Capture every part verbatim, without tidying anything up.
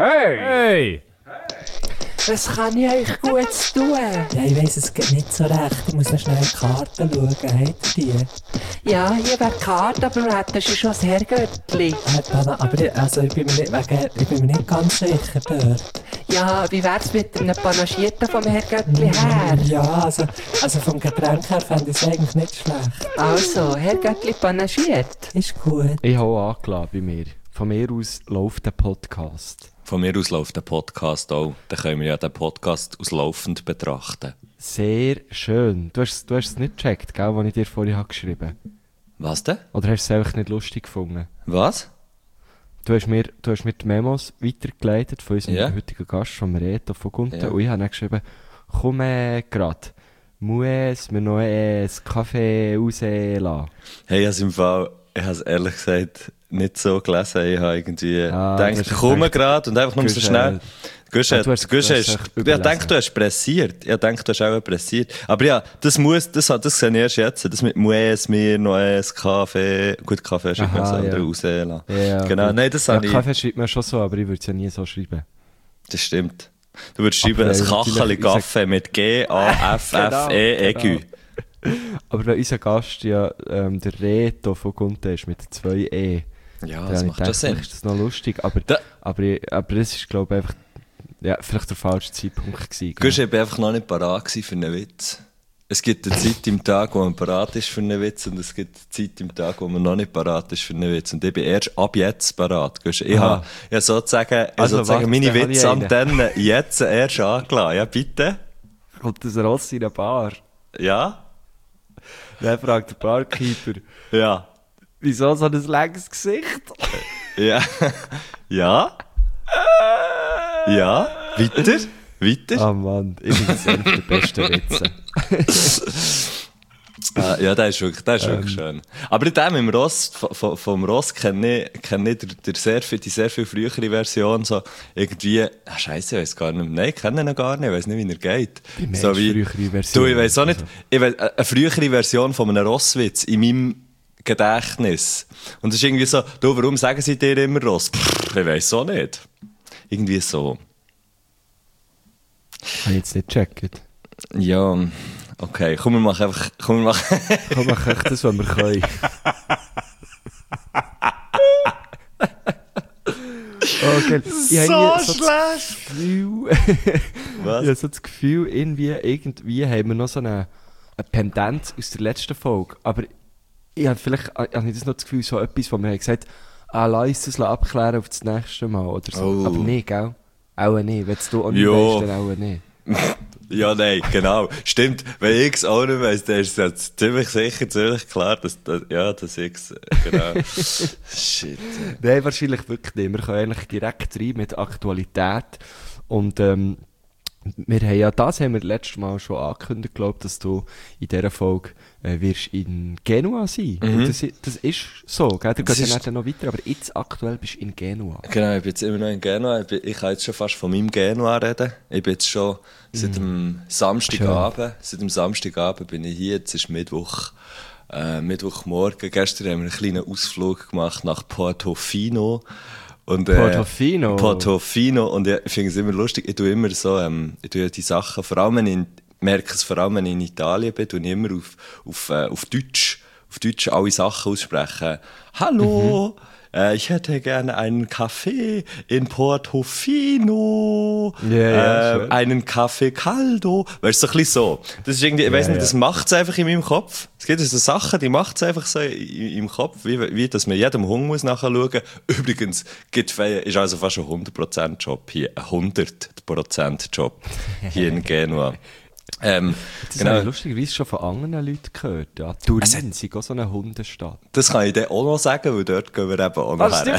Hey! Hey! Was kann ich euch Gutes tun? Ja, ich weiss, es geht nicht so recht. Ich muss noch schnell in die Karten schauen. Habt ihr die? Ja, hier wäre die Karte, aber du hättest schon das Herrgöttli. Äh, Dana, aber ich, also, ich, bin mir nicht, wegen, ich bin mir nicht ganz sicher dort. Ja, wie wär's mit einem Panagierten vom Herrgöttli her? Ja, also, also vom Getränk her fände ich es eigentlich nicht schlecht. Also, Herrgöttli panagiert. Ist gut. Ich habe auch angeladen bei mir. Von mir aus läuft der Podcast. Von mir aus läuft der Podcast auch. Dann können wir ja den Podcast aus laufend betrachten. Sehr schön. Du hast, du hast es nicht gecheckt, gell, was ich dir vorhin habe geschrieben habe. Was denn? Oder hast du es einfach nicht lustig gefunden? Was? Du hast mir, du hast mir die Memos weitergeleitet von unserem Ja. heutigen Gast, von Reto von Gunten. Ja. Und ich habe dann geschrieben, komm äh, grad, muss mir noch ein Kaffee rauslassen. Hey, ich habe es im Fall, ich habe es ehrlich gesagt nicht so gelesen. Ich habe irgendwie Ah, gedacht, du ich hast komme gedacht, gerade und einfach nur so Gusch, schnell. äh, Gusch, ah, du hast- Gusch, du hast ist, echt ich überlesen. denke, du hast pressiert. Ich denke, du hast auch pressiert. Aber ja, das muss, das, das sehe ich erst jetzt. Das mit muss mir noch ein Kaffee, gut, Kaffee schreibt man Aha, das andere ja. rauslassen. Ja, Genau, gut. nein, das Ja, habe ich, Kaffee schreibt man schon so, aber ich würde es ja nie so schreiben. das stimmt. Du würdest schreiben, Aber, ein äh, Kacheli natürlich, ich sag- Kaffee mit G A F F E Genau, E G. Aber wenn unser Gast ja ähm, der Reto von Gunten ist mit zwei E, Ja, dann das habe ich macht schon gedacht, Sinn. vielleicht ist das noch lustig. Aber, Da- aber, ich- aber das ist, glaube ich, einfach ja, vielleicht der falsche Zeitpunkt gewesen. Gusch, ich war einfach noch nicht parat gewesen für einen Witz. Es gibt eine Zeit im Tag, wo man parat ist für einen Witz, und es gibt eine Zeit im Tag, wo man noch nicht parat ist für einen Witz. Und ich bin erst ab jetzt parat. Gusch, ich Aha. habe ja, sozusagen, ich Also, sozusagen warte, meine dann habe ich Witzantennen jetzt erst angelassen. Ja, bitte? Kommt das Ross in eine Bar? Ja? Dann fragt der Barkeeper, Ja. wieso so ein langes Gesicht? Ja. Ja? Ja? Weiter? Weiter? Ah Mann, ich finde das einer der besten Witze. Ah, ja, das ist wirklich, das ist wirklich Ähm. schön. Aber dem im Ross, vom, vom Ross kenne ich, kenne ich der, der sehr viel, die sehr viel frühere Version, so irgendwie, ah, Scheiße, ich weiß gar nicht, nein, ich kenne ihn noch gar nicht, ich weiß nicht, wie er geht. Wie meinst so du frühere Version? Du, ich weiß auch nicht, Also. ich weiss, eine frühere Version von einem Rosswitz in meinem Gedächtnis. Und es ist irgendwie so, du, warum sagen sie dir immer Ross? Pff, ich weiß auch nicht. Irgendwie so. Habe ich jetzt nicht gecheckt. Ja, okay, komm, wir machen einfach, komm, wir machen, Komm, mach echt das, was wir können. Okay. Ich habe so so das Gefühl, Was? ich habe so das Gefühl, irgendwie, irgendwie haben wir noch so eine, eine Pendenz aus der letzten Folge. Aber ich habe vielleicht, habe ich das noch das Gefühl, so etwas, wo wir haben gesagt, ah, lass uns das abklären auf das nächste Mal oder so. Oh. Aber nicht, gell? Auch nicht. Wenn du auch nicht Ja. weißt, dann auch nicht. Ja, nein, genau. Stimmt. Wenn ich es auch nicht weiss, dann ist es jetzt ziemlich sicher, ziemlich klar, dass, dass ja, dass ich es, genau. Shit. Nein, wahrscheinlich wirklich nicht. Wir können eigentlich direkt rein mit Aktualität. Und ähm, wir haben ja, das haben wir letztes Mal schon angekündigt, glaube dass du in dieser Folge äh, wirst in Genua sein. Mhm. Und das, i- das ist so, gell? Du Das gehst ja ist- nicht noch weiter, aber jetzt aktuell bist du in Genua. Genau, ich bin jetzt immer noch in Genua. Ich, bin, ich kann jetzt schon fast von meinem Genua reden. Ich bin jetzt schon seit dem Samstagabend, seit dem Samstagabend bin ich hier. Jetzt ist Mittwoch, äh, Mittwochmorgen. Gestern haben wir einen kleinen Ausflug gemacht nach Portofino. Und, äh, Portofino? Portofino. Und ich finde es immer lustig. Ich tue immer so, ähm, ich tue die Sachen, vor allem wenn ich in, merke es vor allem, wenn ich in Italien bin, tue ich immer auf, auf, äh, auf Deutsch, auf Deutsch alle Sachen aussprechen. Hallo! Äh, ich hätte gerne einen Kaffee in Portofino. Ja, ja, äh, schön. einen Kaffee Caldo. Weißt du, so ein bisschen so. Das ist irgendwie, ich weiss Ja, nicht, ja. das macht es einfach in meinem Kopf. Es gibt so Sachen, die macht es einfach so in, im Kopf, wie, wie, dass man jedem Hunger muss nachschauen. Übrigens, Gitfeie ist also fast ein hundert Prozent Job hier. Ein hundert Prozent Job hier in Genua. Ähm, Das genau. habe ich lustigerweise schon von anderen Leuten gehört. Ja, Turin Es hat- ist auch so eine Hundestadt. Das kann ich dir auch noch sagen, weil dort gehen wir eben auch noch her.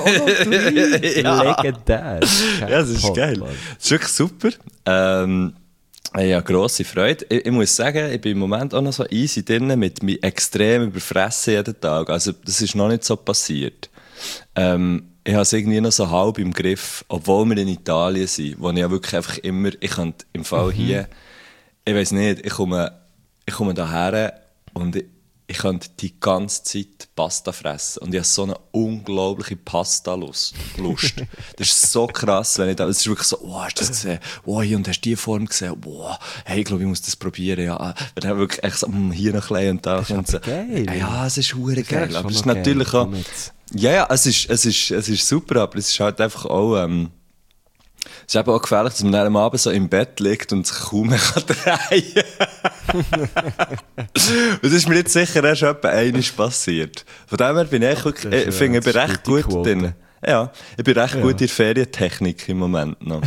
Ja. Legendär. Ja, das ist Jackpot, geil. Mann. Das ist wirklich super. Ähm, ich habe grosse Freude. Ich, ich muss sagen, ich bin im Moment auch noch so easy drin mit mich extrem überfressen jeden Tag. Also, das ist noch nicht so passiert. Ähm, ich habe es irgendwie noch so halb im Griff, obwohl wir in Italien sind, wo ich ja wirklich einfach immer, ich könnte im Fall hier, ich weiss nicht, ich komme, ich komme daher und ich, ich könnte die ganze Zeit Pasta fressen. Und ich habe so eine unglaubliche Pasta-Lust. Lust. Das ist so krass, wenn ich da, es ist wirklich so, oh, hast du das gesehen? Oh, hier, und hast du die Form gesehen? Oh, hey, ich glaube, ich muss das probieren, ja. Wenn dann wirklich echt so, mm, hier noch ein bisschen und da. Das ist und so. geil. Ja, es ist hure geil. Ja, Aber es ist geil. natürlich auch, Komm jetzt. ja, ja, es ist, es ist, es ist super, aber es ist halt einfach auch, ähm, es ist eben auch gefährlich, dass man dann am Abend so im Bett liegt und sich kaum mehr kann drehen kann. Das ist mir jetzt sicher erst etwa einmal passiert. Von dem her bin ich wirklich, ich finde, ich bin recht gut drin. Ja, ich bin recht ja. gut in der Ferientechnik im Moment noch.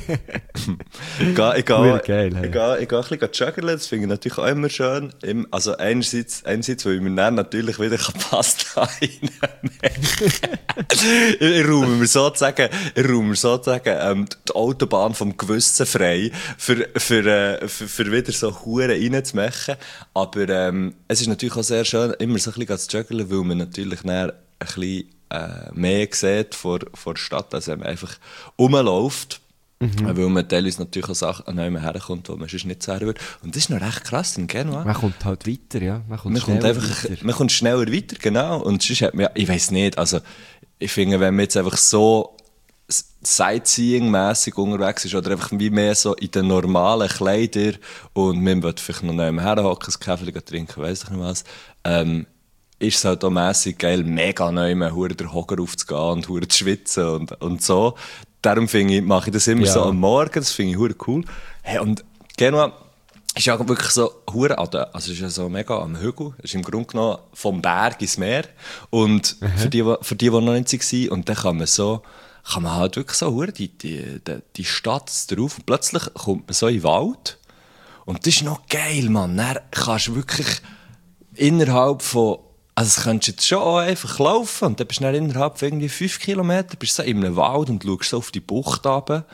ich gehe, ich gehe, geil, hey. ich gehe, ich gehe ein bisschen joggen, das finde ich natürlich auch immer schön. Also einerseits, einerseits weil ich mir dann natürlich wieder Pasta reinmachen kann. ich, ich räume mir sozusagen, ich räume mir sozusagen ähm, die Autobahn vom Gewissen frei, für, für, äh, für, für wieder so Huren reinzumachen. Aber ähm, es ist natürlich auch sehr schön, immer so ein bisschen zu joggen, weil man natürlich dann ein bisschen äh, mehr sieht vor, vor der Stadt, als wenn man einfach rumläuft. Mhm. Weil man teilweise natürlich auch Sachen an einem herkommt, wo man sonst nicht sehen würde. Und das ist noch recht krass in Genua. Man kommt halt weiter, ja. Man kommt, man kommt einfach, weiter. Man kommt schneller weiter, genau. Und sonst hat man, ich weiss nicht, also ich finde, wenn man jetzt einfach so Sightseeing-mässig unterwegs ist oder einfach wie mehr so in den normalen Kleidern und man will vielleicht noch neben herhocken, ein Kaffee trinken, weiss ich nicht was, ähm, ist es halt auch mässig geil, mega neu mehr hure der Hocker aufzugehen und hure zu schwitzen und, und so. Darum finde ich, mache ich das immer ja. so am Morgen, das finde ich hure cool. Hey, und Genua ist ja wirklich so hure an der, also ist ja so mega am Hügel, ist im Grunde genommen vom Berg ins Meer. Und mhm. für die, für die, die noch nicht waren, und dann kann man so, kann man halt wirklich so hure die, die, die, die Stadt drauf und plötzlich kommt man so in den Wald. Und das ist noch geil, Mann. Dann kannst du wirklich innerhalb von, also das könntest du jetzt schon auch einfach laufen und dann bist du dann innerhalb von irgendwie fünf Kilometern bist du so in einem Wald und schaust so auf die Bucht runter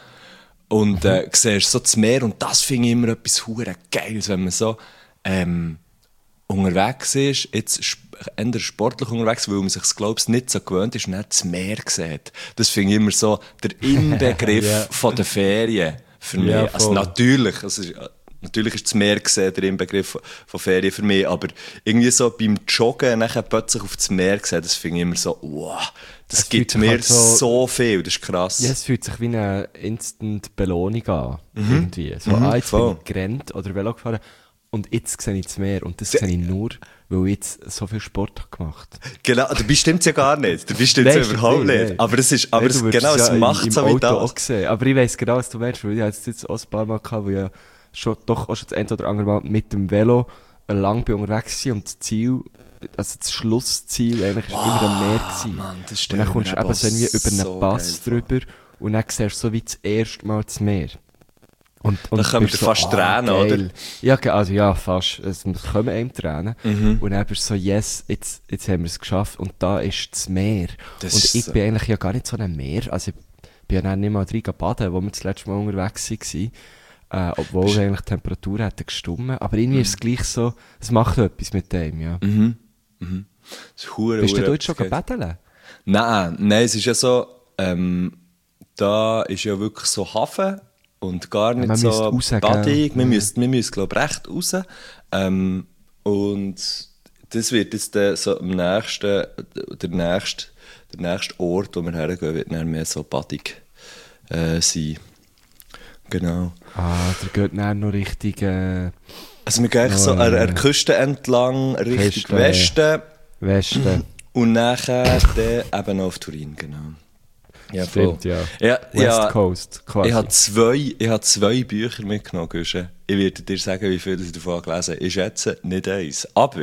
und äh, siehst so das Meer und das finde ich immer etwas hure Geiles, wenn man so ähm, unterwegs ist, jetzt eher sportlich unterwegs, weil man sich das glaubst nicht so gewöhnt ist und dann das Meer sieht. Das finde ich immer so der Inbegriff yeah. von der Ferien für mich. Ja, also natürlich, also, Natürlich ist das Meer gesehen, der Inbegriff von Ferien für mich, aber irgendwie so beim Joggen nachher plötzlich auf das Meer gesehen, das finde ich immer so, wow, das es gibt mir halt so, so viel, das ist krass. Ja, es fühlt sich wie eine Instant-Belohnung an, mhm. irgendwie. So, mhm, ah, jetzt voll. bin ich gerannt oder Velo gefahren und jetzt sehe ich das Meer und das sehe ich nur, weil ich jetzt so viel Sport habe gemacht. Genau, dabei stimmt es ja gar nicht, dabei stimmt es ja überhaupt nicht. nicht. Aber es ist, aber nee, es, genau, es ja macht im, so im wie das. Auch gesehen. Aber ich weiss genau, was du meinst, weil ich jetzt, jetzt auch ein paar Mal gehabt, wo ich schon, doch auch schon das eine oder andere Mal mit dem Velo lang bin unterwegs war und das Ziel, also das Schlussziel eigentlich wow, immer am Meer gewesen. Mann, das und dann kommst du eben so irgendwie über einen so Pass drüber und dann siehst du so wie das erste Mal das Meer. Und, und dann kommen dir so, fast ah, Tränen, geil. Oder? Ja, also ja, fast. Es kommen einem Tränen. Mhm. Und dann bist du so, yes, jetzt, jetzt haben wir es geschafft und da ist das Meer. Das und ich so. bin eigentlich ja gar nicht so ein Meer, also ich bin ja dann nicht mal drin baden, wo wir das letzte Mal unterwegs waren. Äh, obwohl Bist eigentlich die Temperatur hätte gestummen. Aber irgendwie mhm. ist es gleich so, es macht etwas mit dem, ja. Mhm. Mhm. Das ist hure, Bist hure du dort schon gebetteln? Nein, nein, es ist ja so, ähm, da ist ja wirklich so Hafen und gar nicht ja, so badig. Wir mhm. müssen, wir müssen, glaube ich, recht raus. Ähm, und das wird jetzt der, so am nächsten, der nächste, der nächste Ort, wo wir hergehen, wird dann mehr so badig äh, sein. Genau. Ah, der geht dann noch Richtung... Äh, also wir gehen eigentlich so an der Küste entlang, Richtung Westen. Westen. Und nachher dann eben noch auf Turin, genau. Ja, stimmt, voll. ja. ja West ja, Coast, quasi. Ich habe zwei, ich habe zwei Bücher mitgenommen, Güsche. Ich werde dir sagen, wie viel ich davon gelesen habe. Ich schätze nicht eins. Aber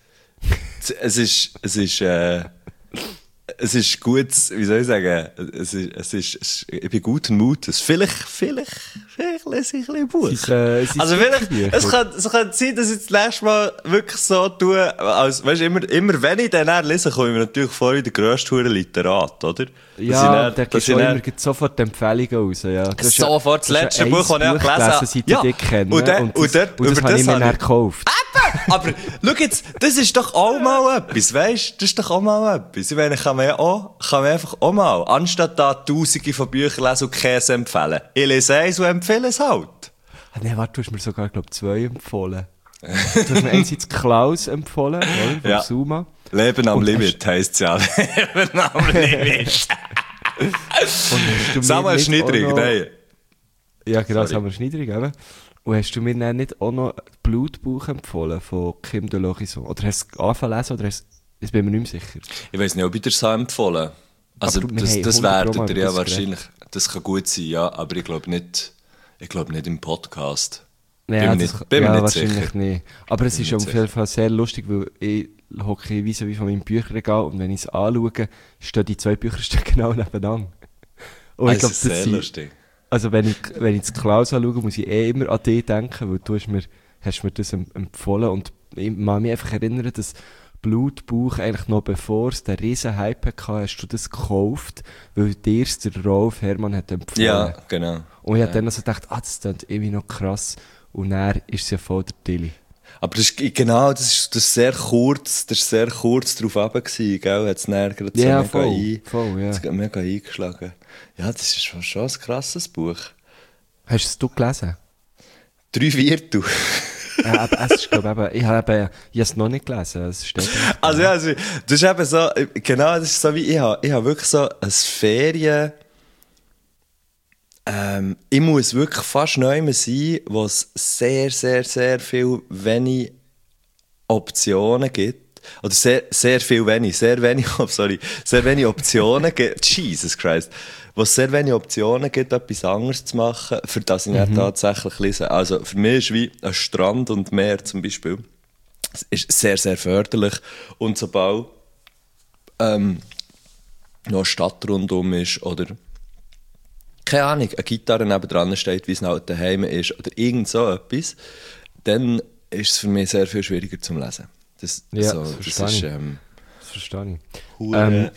es ist... Es ist äh, Es ist gut, wie soll ich sagen, es ist, es ist, es ist ich bin guten Mutes. Vielleicht, vielleicht, vielleicht lese ich ein bisschen Buch. Ist, äh, ist also vielleicht, es könnte, es könnte sein, dass ich das nächste Mal wirklich so tue, als, weißt, immer, immer wenn ich den dann lese, komme ich mir natürlich vor wie der grösste Hure Literat, oder? Ja, der gibt auch immer sofort Empfehlungen raus, ja. Das sofort, das letzte Buch, das ich auch gelesen habe. Seit ja, ich kenne. Und, der, und, das, und, und das habe ich mir dann gekauft. Aber, schau jetzt, das ist doch auch mal etwas, weisst du? Das ist doch auch mal etwas. Ich meine, kann man ja auch, kann man einfach auch mal, anstatt da tausende von Büchern lesen und Käse empfehlen. Ich lese eins und empfehle es halt. Ah, nee, warte, du hast mir sogar, glaube ich, zwei empfohlen. du hast mir einerseits Klaus empfohlen, oder? Von Ja. Suma. Leben am Und Limit heisst es ja. Leben am Limit. Und hast du mir Samuel nicht Schniedrig, auch noch- nein. Ja, genau, Sorry. Samuel Schniedrig eben. Und hast du mir dann nicht auch noch Blutbuch empfohlen von Kim de Lorison? Oder hast du es angefangen zu lesen, oder hast du... Ich bin mir nicht mehr sicher. Ich weiss nicht, ob ich dir das habe empfohlen. Also, Aber wir das, haben das hundert werdet Mal ihr über ja das wahrscheinlich. Das kann gut sein, ja, aber ich glaube nicht, ich glaube nicht im Podcast. Ja, bin mir das, nicht, bin mir ja nicht wahrscheinlich sicher. nicht. Aber es Bin ist mir auf nicht jeden Fall sehr lustig, weil ich hocke wie so wie von meinem Bücherregal und wenn ich es anschaue, stehen die zwei Bücherstücke genau nebeneinander. Und ich Also, glaube, das ist sehr sind- lustig. Also wenn ich, wenn ich das Klaus anschaue, muss ich eh immer an dich denken, weil du hast mir, hast mir das em- empfohlen und ich kann mich einfach erinnern, dass Blutbuch eigentlich noch bevor es den riesen Hype hatte, hast du das gekauft, weil dir es der Rolf Herrmann hat empfohlen. Ja, genau. Und ich ja. habe dann also gedacht, ah, das klingt irgendwie noch krass. Und dann ist es ja voll der Tilly. Aber das ist, genau, das ist, das ist sehr kurz, das ist sehr kurz drauf runter gewesen, gell? Hat's dann gerade so Ja, mega, voll, ein, voll, ja. hat's gerade mega eingeschlagen. Ja, das ist schon, schon ein krasses Buch. Hast du es du gelesen? Drei Viertel. Ja, aber es ist, glaube ich, eben, ich habe eben, ich habe es noch nicht gelesen. Es steht nicht. Also ja, also, das ist eben so, genau, das ist so wie, ich habe, ich habe wirklich so ein Ferien, ähm, ich muss wirklich fast neu sein, wo es sehr, sehr, sehr viel wenig Optionen gibt. Oder sehr, sehr viel wenig, sehr wenig, oh, sorry, sehr wenig Optionen gibt. Jesus Christ. Wo es sehr wenig Optionen gibt, etwas anderes zu machen, für das ich nicht tatsächlich lese. Also für mich ist wie ein Strand und Meer zum Beispiel, es ist sehr, sehr förderlich. Und sobald ähm, noch eine Stadt rundum ist oder keine Ahnung, eine Gitarre nebendran steht, wie es noch daheim ist oder irgend so etwas, dann ist es für mich sehr viel schwieriger zum Lesen. Das, Ja, so, das das verstehe ist ich. ähm, Das verstehe ich. hure- Ähm,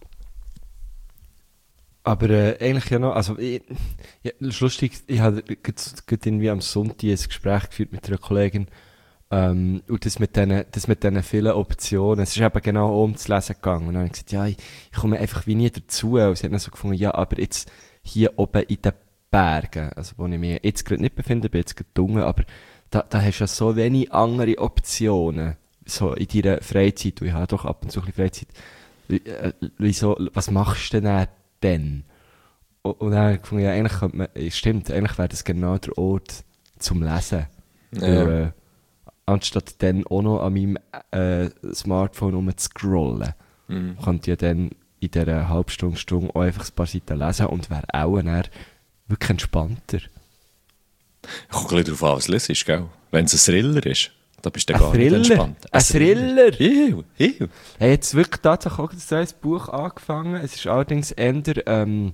Aber äh, eigentlich ja noch, also ich, ja, das ist lustig, ich habe gerade irgendwie am Sonntag ein Gespräch geführt mit einer Kollegin ähm, und das mit diesen das mit diesen vielen Optionen, es ist eben genau auch um das Lesen gegangen und dann habe ich gesagt, ja, ich, ich komme einfach wie nie dazu und sie hat dann so gefunden, ja, aber jetzt hier oben in den Bergen, also wo ich mich jetzt gerade nicht befinde, bin jetzt gerade dunkel, aber da, da hast du ja so wenig andere Optionen, so in deiner Freizeit, und ich habe doch ab und zu ein bisschen Freizeit, Wie- äh, wieso, was machst du denn dann? dann? Und, und dann habe ich gefunden, ja, eigentlich könnte man, ja, stimmt, eigentlich wäre das genau der Ort zum Lesen. Ja. Weil, äh, anstatt dann auch noch an meinem äh, Smartphone rumzuscrollen, Mhm. könnte ich ja dann in dieser halben Stunde, Stunde auch einfach ein paar Seiten lesen und wäre auch dann wirklich entspannter. Kommt ein bisschen darauf an, was du liest, gell? Wenn es ein Thriller ist, dann bist du Ein gar Thriller? nicht entspannt. Ein Thriller? Ew, ew. Ich habe jetzt wirklich tatsächlich auch ein neues Buch angefangen. Es ist allerdings eher, ähm,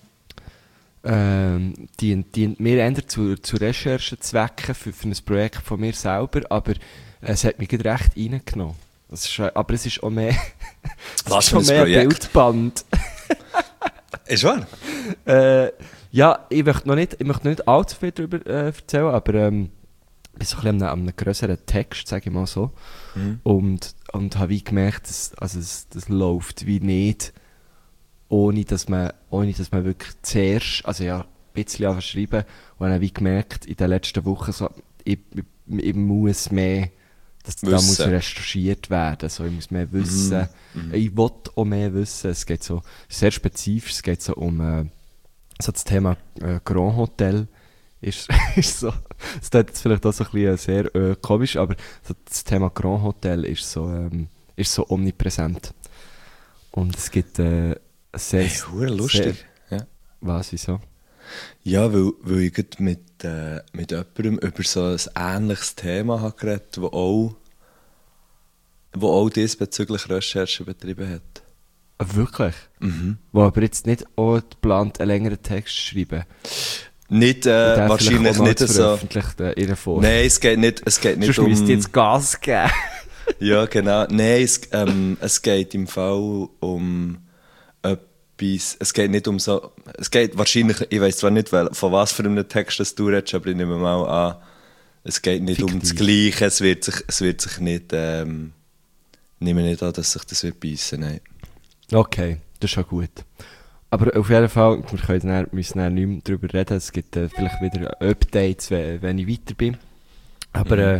ähm, dient, dient mir eher zu, zu Recherchezwecken für, für ein Projekt von mir selber, aber es hat mich gerade recht reingenommen. Es ist, äh, aber es ist auch mehr, es Was ist für auch ein mehr Projekt? Bildband. Ist wahr? Äh, ja, ich möchte noch nicht, ich möchte noch nicht allzu viel darüber äh, erzählen, aber ähm, ich bin so ein bisschen an einem, an einem grösseren Text, sage ich mal so. Mhm. Und, und habe wie gemerkt, dass, also das, das läuft wie nicht, ohne dass man, ohne dass man wirklich zuerst, also ja, ein bisschen anfangen zu schreiben, und dann habe ich wie gemerkt, in den letzten Wochen, so, ich, ich, ich muss mehr, dass da Wissen. muss recherchiert werden, so, ich muss mehr wissen. Mhm. Ich will auch mehr wissen. Es geht so sehr spezifisch, es geht so um äh, so das Thema äh, Grand Hotel. Ist, ist so, es klingt jetzt vielleicht auch so ein bisschen sehr äh, komisch, aber so das Thema Grand Hotel ist so, ähm, ist so omnipräsent. Und es gibt äh, sehr... Hey, hure lustig. Ja. Was, wieso? Ja, weil, weil ich gerade mit, äh, mit jemandem über so ein ähnliches Thema habe geredet, wo auch, wo auch diesbezüglich Recherchen betrieben hat. Ah, wirklich? Mhm. Wo aber jetzt nicht auch plant, einen längeren Text zu schreiben. Nicht, Und äh, den wahrscheinlich vielleicht auch noch nicht zu so. veröffentlichen, äh, in der Form. Nein, es geht nicht, es geht nicht Sonst müsst um... ihr jetzt Gas geben. Ja, genau. Nein, es, ähm, es geht im Fall um etwas. Es geht nicht um so. Es geht wahrscheinlich, ich weiß zwar nicht, wel- von was für einem Text das du redest, aber ich nehme mal an, es geht nicht um das Fiktiv. Gleiche. Es wird sich, es wird sich nicht. Ähm, ich nehme nicht an, dass sich das wird beißen. Nein. Okay, das ist ja gut. Aber auf jeden Fall, wir können dann, müssen dann nicht mehr darüber reden. Es gibt äh, vielleicht wieder Updates, wenn, wenn ich weiter bin. Aber Mhm. äh,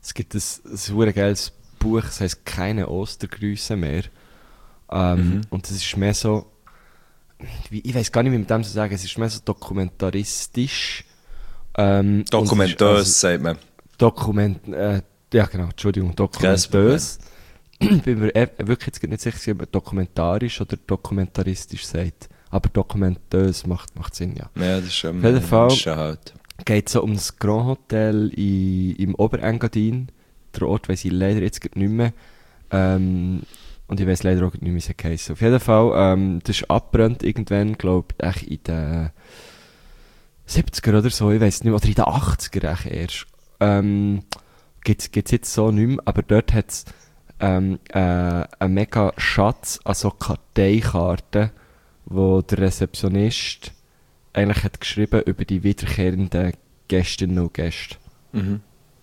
es gibt ein, ein super geiles Buch, das heisst «Keine Ostergrüße mehr». Ähm, Mhm. Und das ist mehr so, wie, ich weiß gar nicht, wie mit dem zu sagen, es ist mehr so dokumentaristisch. Ähm, und es ist Dokumentös, also sagt man. Dokument, äh, ja genau, Entschuldigung, dokumentös. Ich bin mir eh- wirklich jetzt nicht sicher, ob man dokumentarisch oder dokumentaristisch sagt. Aber dokumentös macht, macht Sinn, ja. Ja, das ist schon Auf jeden Fall. Menschen halt. Geht so um das Grand Hotel i, im Oberengadin. Der Ort weiss ich leider jetzt grad nicht mehr. Ähm, und ich weiss leider auch nicht mehr, wie es heisst. Auf jeden Fall, ähm, das ist abgebrannt irgendwann, glaube ich, in den siebziger oder so, ich weiss nicht mehr, oder in den achtziger echt erst. Ähm, gibt's, gibt's jetzt so nicht mehr, aber dort hat's ähm, äh, einen mega Schatz an so Karteikarten, wo der Rezeptionist eigentlich hat geschrieben über die wiederkehrenden Gästinnen und Gäste. Mhm.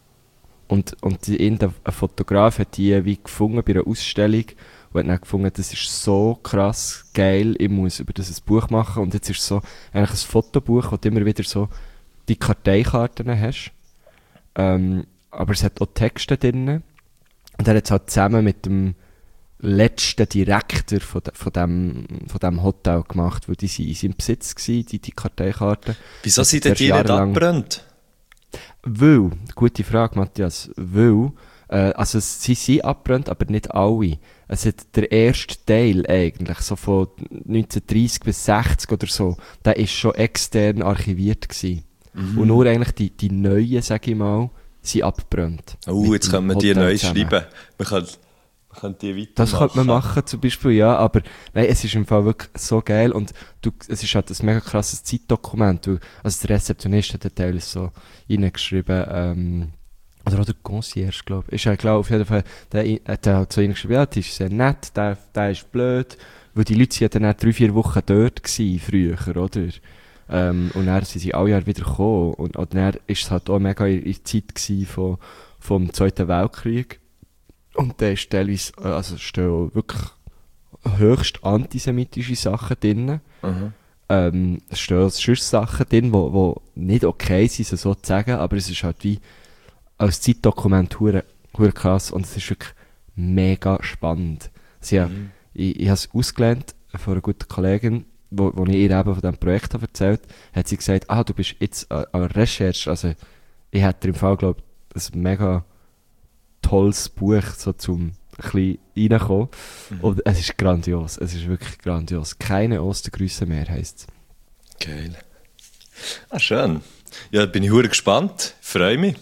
Und, und die, ein Fotograf hat die wie gefunden bei einer Ausstellung und hat dann gefunden, das ist so krass geil, ich muss über das ein Buch machen. Und jetzt ist es so eigentlich ein Fotobuch, wo du immer wieder so die Karteikarten hast. Ähm, aber es hat auch Texte drin. Und er hat es halt zusammen mit dem letzten Direktor von, de, von, dem, von dem Hotel gemacht, weil die sind in seinem Besitz waren, die, die Karteikarten. Wieso Das sind denn zuerst die nicht jahrelang- abgebrannt? Weil, gute Frage, Matthias, weil, äh, also sie sind abbrannt, aber nicht alle. Es hat der erste Teil eigentlich, so von neunzehnhundertdreissig bis sechzig oder so, der ist schon extern archiviert gewesen. Mhm. Und nur eigentlich die, die neuen, sag ich mal, sind abgebrannt. Oh, Mit jetzt dem können wir die Hotel neu zusammen. schreiben. Man kann, man kann die weitermachen. Das könnte man machen, zum Beispiel, ja, aber nein, es ist im Fall wirklich so geil und du, es ist halt ein mega krasses Zeitdokument, weil, also der Rezeptionist hat den Teil so reingeschrieben, ähm, oder auch der Concierge, glaube ich, ist ja klar, auf jeden Fall, der hat halt so reingeschrieben, ja, das ist sehr nett, der, der ist blöd, weil die Leute sind ja dann drei, vier Wochen dort gewesen, früher, oder? Ähm, und dann sind sie alle Jahre wieder gekommen und, und dann ist es halt auch mega in der Zeit gewesen von, vom Zweiten Weltkrieg. Und da ist teilweise, äh, also stehen wirklich höchst antisemitische Sachen drin. Mhm. Ähm, es stehen sonst Sachen drin, die wo, wo nicht okay sind, so zu sagen, aber es ist halt wie als Zeitdokument hure hure krass und es ist wirklich mega spannend. Sie hat, Mhm. ich ich habe es ausgelernt von einer guten Kollegin, wo, wo ich ihr eben von diesem Projekt habe erzählt habe, hat sie gesagt, ah, du bist jetzt an an der Recherche, also ich hätte im Fall, glaube ich, ein mega tolles Buch, so zum ein bisschen reinkommen. Mhm. Und es ist grandios, es ist wirklich grandios. Keine Ostergrüße mehr, heisst es. Geil. Ah, schön. Ja, bin ich hure gespannt. Freue mich.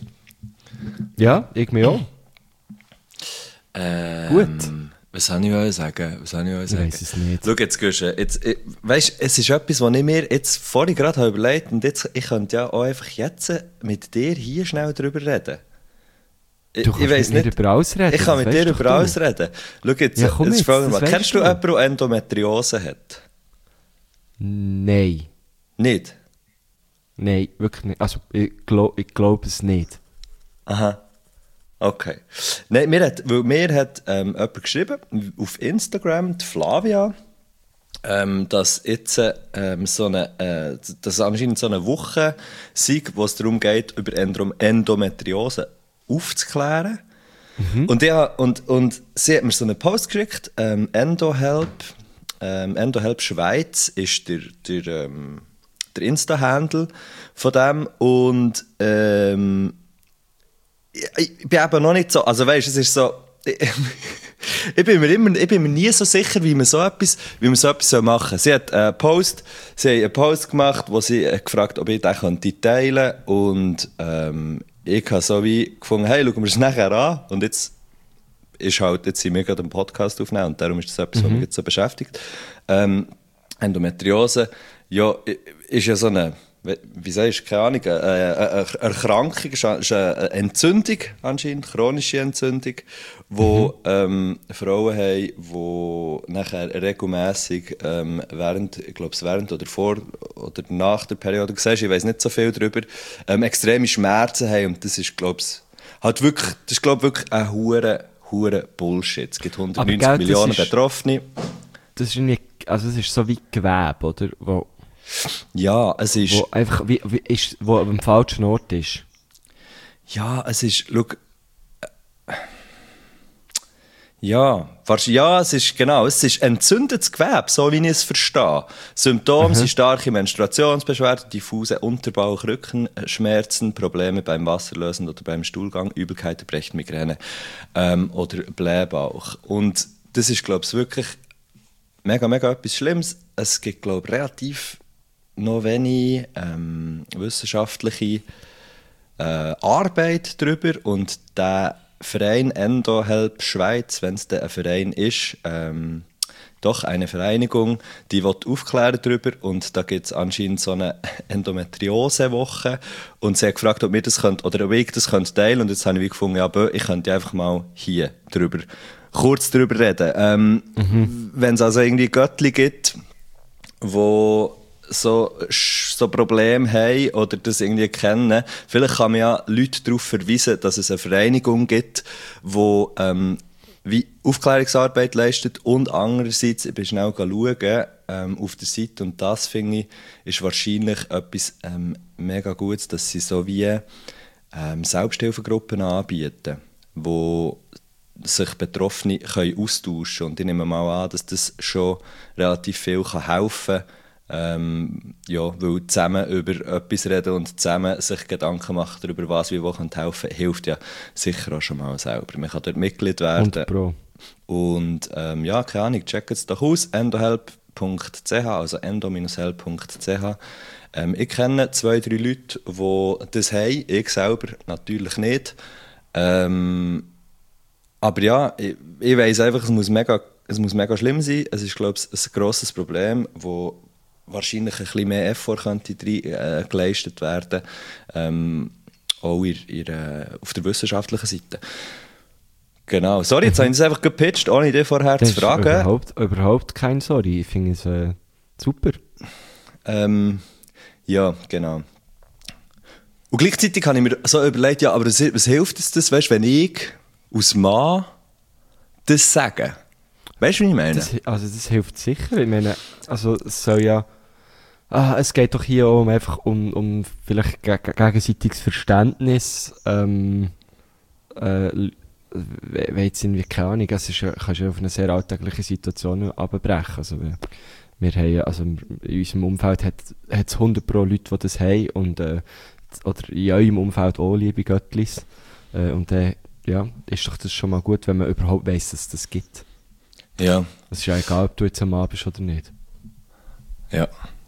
Ja, ich mir auch. Ähm, Gut. Was soll ich wollen sagen? Was soll ich wollen Ich sagen? weiss es nicht. Schau jetzt, Guschen, jetzt, ich- weisst, es ist etwas, was ich mir jetzt vorhin gerade habe überlegt und jetzt, ich könnte ja auch einfach jetzt mit dir hier schnell drüber reden. Ich, Du kannst ich weiss mit mir nicht, über alles reden. ich kann das mit weisst dir doch über du. alles reden. Schau jetzt, Ja, komm jetzt jetzt, folgendes das mal. weisst Kennst du du. jemanden, der Endometriose hat? Nein. Nicht? Nein, wirklich nicht. Also, ich glaube ich glaub es nicht. Aha. Okay. Nein, mir hat, weil mir hat ähm, jemand geschrieben, auf Instagram, die Flavia, ähm, dass jetzt ähm, so eine, äh, dass anscheinend so eine Woche sei, wo es darum geht, über Endom- Endometriose aufzuklären. Und, ja, und, und sie hat mir so einen Post geschickt, ähm, EndoHelp, ähm, EndoHelp Schweiz ist der, der, ähm, der Insta-Handle von dem und ähm, ich, ich bin eben noch nicht so, also weißt, es ist so, ich, ich, bin mir immer, ich bin mir nie so sicher, wie man so etwas, wie man so etwas machen soll. Sie hat einen Post, sie hat einen Post gemacht, wo sie äh, gefragt, ob ich den könnte teilen und ähm, ich habe so wie gefunden, hey, schauen wir es nachher an und jetzt ist halt, jetzt sind wir gerade einen Podcast aufnehmen und darum ist das etwas, was mich jetzt so beschäftigt. Ähm, Endometriose, ja, i- ist ja so eine, wie sagst du, keine Ahnung, eine, eine eine Erkrankung, ist eine ist eine Entzündung anscheinend, chronische Entzündung, wo ähm, Frauen haben, die nachher regelmässig ähm, während, ich glaube es während oder vor oder nach der Periode, siehst, ich weiss nicht so viel darüber, ähm, extreme Schmerzen haben und das ist, glaube ich, halt wirklich, das ist, glaube ich, wirklich ein hure hure Bullshit. Es gibt hundertneunzig Aber, gell, das Millionen ist- Betroffene. Das ist nicht, also es ist so wie Gewebe, oder? Wo, Ja, es ist... wo einfach, wie, wie ist, wo am falschen Ort ist. Ja, es ist, schau, Ja, wahrscheinlich, ja, es ist genau, es ist entzündetes Gewebe, so wie ich es verstehe. Symptome sind starke Menstruationsbeschwerden, diffuse Unterbauch, Rückenschmerzen, Probleme beim Wasserlösen oder beim Stuhlgang, Übelkeit, Erbrechen, Migräne ähm, oder Blähbauch. Und das ist, glaube ich, wirklich mega, mega etwas Schlimmes. Es gibt, glaube ich, relativ noch wenig ähm, wissenschaftliche äh, Arbeit darüber und der Verein EndoHelp Schweiz, wenn es denn ein Verein ist, ähm, doch eine Vereinigung, die will aufklären darüber und da gibt es anscheinend so eine Endometriose-Woche und sie hat gefragt, ob wir das könnt, oder ob ich das könnt teilen und jetzt habe ich wie gefunden, ja, bö, ich könnte einfach mal hier drüber, kurz darüber reden. Ähm, mhm. Wenn es also irgendwie Göttli gibt, wo so, so Probleme haben oder das irgendwie kennen. Vielleicht kann man ja Leute darauf verweisen, dass es eine Vereinigung gibt, die ähm, wie Aufklärungsarbeit leistet und andererseits, ich bin schnell schauen, ähm, auf der Seite und das finde ich, ist wahrscheinlich etwas ähm, mega Gutes, dass sie so wie ähm, Selbsthilfegruppen anbieten, wo sich Betroffene können austauschen können. Und ich nehme mal an, dass das schon relativ viel helfen kann, Ähm, ja, weil zusammen über etwas reden und zusammen sich Gedanken machen darüber, was wie wo helfen kann, hilft ja sicher auch schon mal selber. Man kann dort Mitglied werden. Und Pro. Und ähm, ja, keine Ahnung, checkt es doch aus, endohelp punkt c h, also endo help punkt c h. Ähm, ich kenne zwei, drei Leute, die das haben, ich selber natürlich nicht. Ähm, aber ja, ich, ich weiss einfach, es muss, mega, es muss mega schlimm sein. Es ist, glaube ich, ein grosses Problem, das wahrscheinlich ein bisschen mehr Effort könnte rein, äh, geleistet werden, ähm, auch in, in, äh, auf der wissenschaftlichen Seite. Genau. Sorry, jetzt habe ich es einfach gepitcht, ohne dich vorher das zu fragen. Ist überhaupt, überhaupt kein Sorry, ich finde es äh, super. Ähm, ja, genau. Und gleichzeitig habe ich mir so überlegt, ja, aber was, was hilft es das, weißt, wenn ich als Mann das sage? Weißt du, wie ich meine? Das, also das hilft sicher. Ich meine, also es soll ja... Ah, es geht doch hier auch um, einfach um, um vielleicht ge gegenseitiges Verständnis. Ähm, äh, weil jetzt irgendwie, keine Ahnung, es ist ja, kannst ja auf eine sehr alltägliche Situation abbrechen. Also wir, wir haben ja, also in unserem Umfeld hat es hundert pro Leute, die das haben und äh, oder in eurem Umfeld auch, liebe Göttlis. Äh, und dann, äh, ja, ist doch das schon mal gut, wenn man überhaupt weiss, dass es das gibt. Ja. Es ist ja egal, ob du jetzt am Abend bist oder nicht. Ja.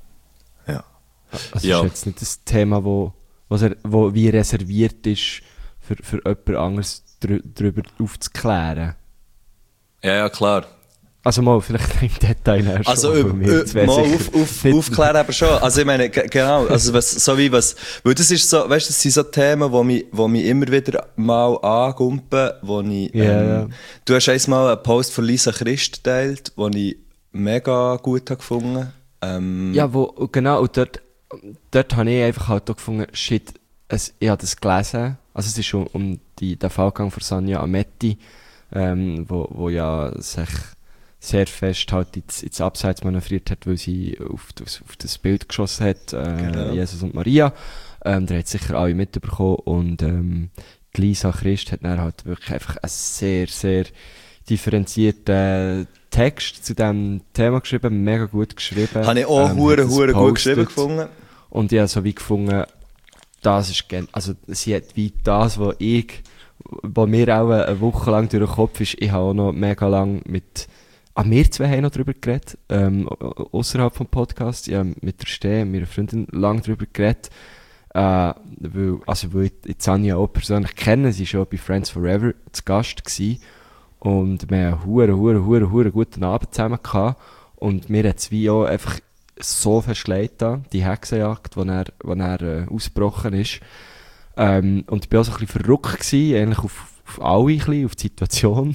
Ja. Also ja. ist jetzt nicht das Thema, wo, wo, wo wie reserviert ist, für, für jemand anderes drü darüber aufzuklären. Ja, ja, klar. Also mal, vielleicht im Detail erst. Also äh, äh, mal auf, auf, aufklären aber schon. Also ich meine, genau, also was, so wie was, weil das ist so, weißt du, das sind so Themen, die mich, wo mich immer wieder mal angumpen, wo ich, yeah, ähm, yeah. Du hast einmal einen Post von Lisa Christ geteilt, den ich mega gut habe gefunden. Ähm, ja, wo, genau, und dort, dort habe ich einfach halt auch gefunden, shit, es, ich habe das gelesen, also es ist um, um die, den Fallgang von Sanja Ametti, ähm, wo, wo ja sich sehr fest halt ins, ins Abseits manövriert hat, weil sie auf das, auf das Bild geschossen hat, äh, genau. Jesus und Maria. Ähm, der hat sicher alle mitbekommen und ähm, die Lisa Christ hat dann halt wirklich einfach einen sehr, sehr differenzierten Text zu diesem Thema geschrieben, mega gut geschrieben. Habe ich auch ähm, hure, hure gut geschrieben gefunden. Und ich habe so wie gefunden, das ist, also sie hat wie das, was ich, was mir auch eine Woche lang durch den Kopf ist, ich habe auch noch mega lang mit, ah, wir zwei haben noch darüber geredet, ähm, außerhalb vom Podcast, ich habe mit der Steh, meiner Freundin, lang darüber geredet, äh, weil, also weil ich, ich Sanja auch persönlich kenne, sie war schon bei Friends Forever zu Gast gewesen. Und wir haben einen huere, huere, huere, huere guten Abend zusammen gehabt. Und mir hat es wie auch einfach so verschlägt da, die Hexenjagd, wo er, wo er äh, ausgebrochen ist. Ähm, und ich war auch so ein bisschen verrückt gewesen, eigentlich auf, auf alle ein bisschen, auf die Situation.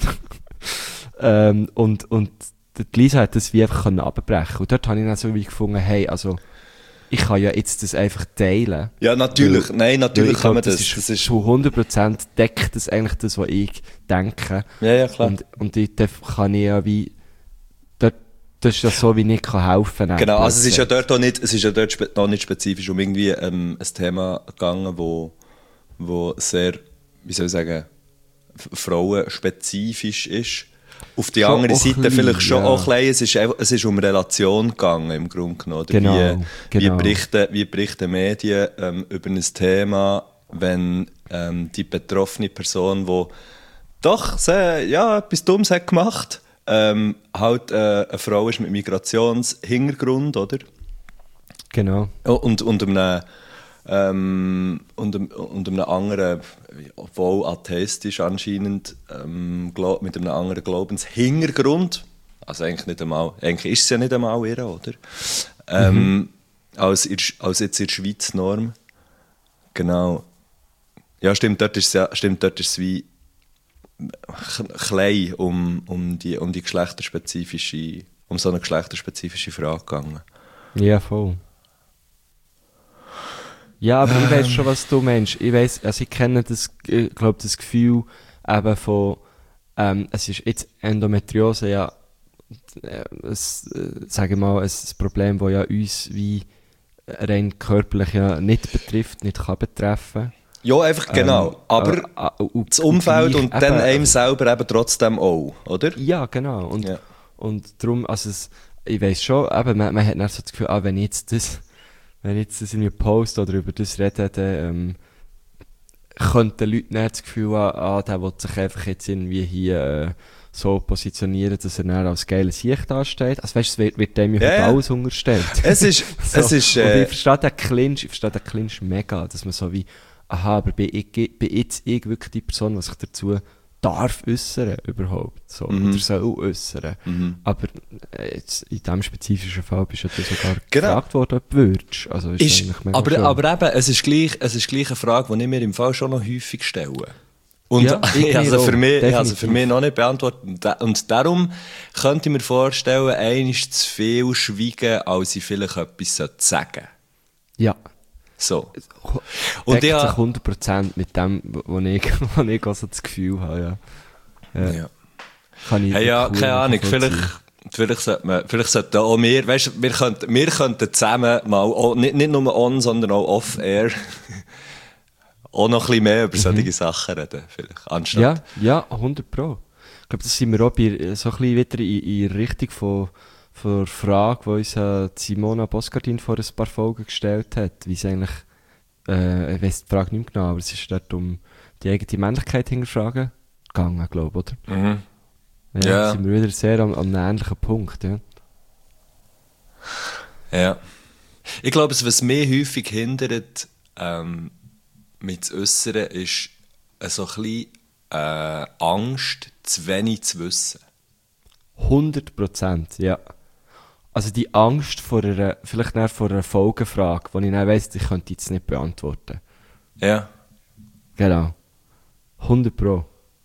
ähm, und, und die Lisa hat das wie einfach abbrechen. Und dort habe ich dann so wie gefunden, hey, also, ich kann ja jetzt das einfach teilen. Ja, natürlich. Weil, Nein, natürlich kann glaub, man das. Das ist, das ist zu hundert Prozent deckt das eigentlich das, was ich denke. Ja, ja, klar. Und, und ich, da kann ich ja wie, dort, das ist ja so, wie ich kann helfen kann. Genau, also es ist ja dort auch nicht, es ist ja dort spe noch nicht spezifisch um irgendwie ähm, ein Thema gegangen, wo, wo sehr, wie soll ich sagen, frauenspezifisch ist. auf die Schon andere auch Seite klein, vielleicht schon ja. auch klein. Es ist, einfach, es ist um Relation gegangen, im Grunde genommen. Oder Genau, wie, genau. Wie, berichten, wie berichten Medien ähm, über ein Thema, wenn ähm, die betroffene Person, die doch sehr, ja, etwas Dummes hat gemacht, ähm, halt äh, eine Frau ist mit Migrationshintergrund, oder? Genau. Oh, Und, und einem, ähm, und, einem- und einem anderen, obwohl atheistisch anscheinend, ähm, glo- mit einem anderen Glaubenshintergrund, also eigentlich nicht einmal, eigentlich ist es ja nicht einmal ihr, oder? Ähm, als, in, als jetzt in der Schweiz Norm. Genau. Ja, stimmt, dort ist es, ja, stimmt, dort ist es wie k- klein um, um, die, um die geschlechterspezifische, um so eine geschlechterspezifische Frage gegangen. Ja, voll. Ja, aber ich weiß schon, was du meinst. Ich weiß, also ich kenne das, ich glaube, das Gefühl eben von, ähm, es ist jetzt Endometriose ja, äh, es, äh, sage ich mal, ein Problem, das ja uns wie rein körperlich ja nicht betrifft, nicht kann betreffen. Ja, einfach genau. Ähm, Aber äh, äh, und- das Umfeld gleich und dann eben- einem selber eben trotzdem auch, oder? Ja, genau. Und, Ja. und darum, also es, ich weiss schon, eben, man, man hat dann so das Gefühl, ah, wenn ich jetzt das, wenn ich jetzt das in einem Post oder über das rede, dann ähm, könnten Leute dann das Gefühl haben, ah, der will sich einfach jetzt irgendwie hier äh, so positionieren, dass er dann als geiles Sicht dasteht. Also weißt du, es wird, wird dem ja Ja, heute ja. alles unterstellt. Es ist, So. es ist, Und äh, ich verstehe den Clinch, ich verstehe den Clinch mega, dass man so wie, aha, aber bin ich, bin jetzt ich wirklich die Person, die sich dazu darf äußern überhaupt, so, Mhm. oder soll äußern. Mhm. Aber äh, jetzt, in diesem spezifischen Fall bist du ja sogar Genau. gefragt worden, ob du würdest. Also ist, ist, eigentlich mega aber, schön. aber eben, es ist, gleich, es ist gleich eine Frage, die ich mir im Fall schon noch häufig stelle. Und Ja, ich ich also auch, für mich, ich also definitiv. für mich noch nicht beantwortet. Und da- Und darum könnte ich mir vorstellen, einer ist zu viel schweigen, als ich vielleicht etwas sagen sollte. Ja. So. Und Und deckt ja- sich hundert Prozent mit dem, wo ich, wo ich auch so das Gefühl habe, ja. Ja. Ja. Kann ich Hey, ja, cool keine Ahnung, nachvollziehen. vielleicht, vielleicht sollten wir, vielleicht sollten auch wir, weißt du, wir könnten, wir könnten zusammen mal, auch, nicht, nicht nur on, sondern auch off-air, auch noch ein bisschen mehr über solche Sachen reden, vielleicht, anstatt. Ja, ja, hundert Pro. Ich glaube, das sind wir auch bei, so ein bisschen wieder in, in Richtung von, von der Frage, die uns äh, Simona Boscardin vor ein paar Folgen gestellt hat, wie es eigentlich, äh, ich weiss die Frage nicht mehr genau, aber es ist dort um die eigene Männlichkeit hinterfragen gegangen, glaube ich, oder? Mhm. Ja, Ja. da sind wir wieder sehr am, am einem ähnlichen Punkt, ja. Ja. Ich glaube, was mich häufig hindert, ähm, mit zu äußern, ist äh, so ein bisschen äh, Angst, zu wenig zu wissen. hundert Prozent, ja. Also die Angst vor einer, vielleicht eher vor einer Folgefrage, die ich dann weiss, ich könnte jetzt nicht beantworten. Ja. Genau. hundert Pro.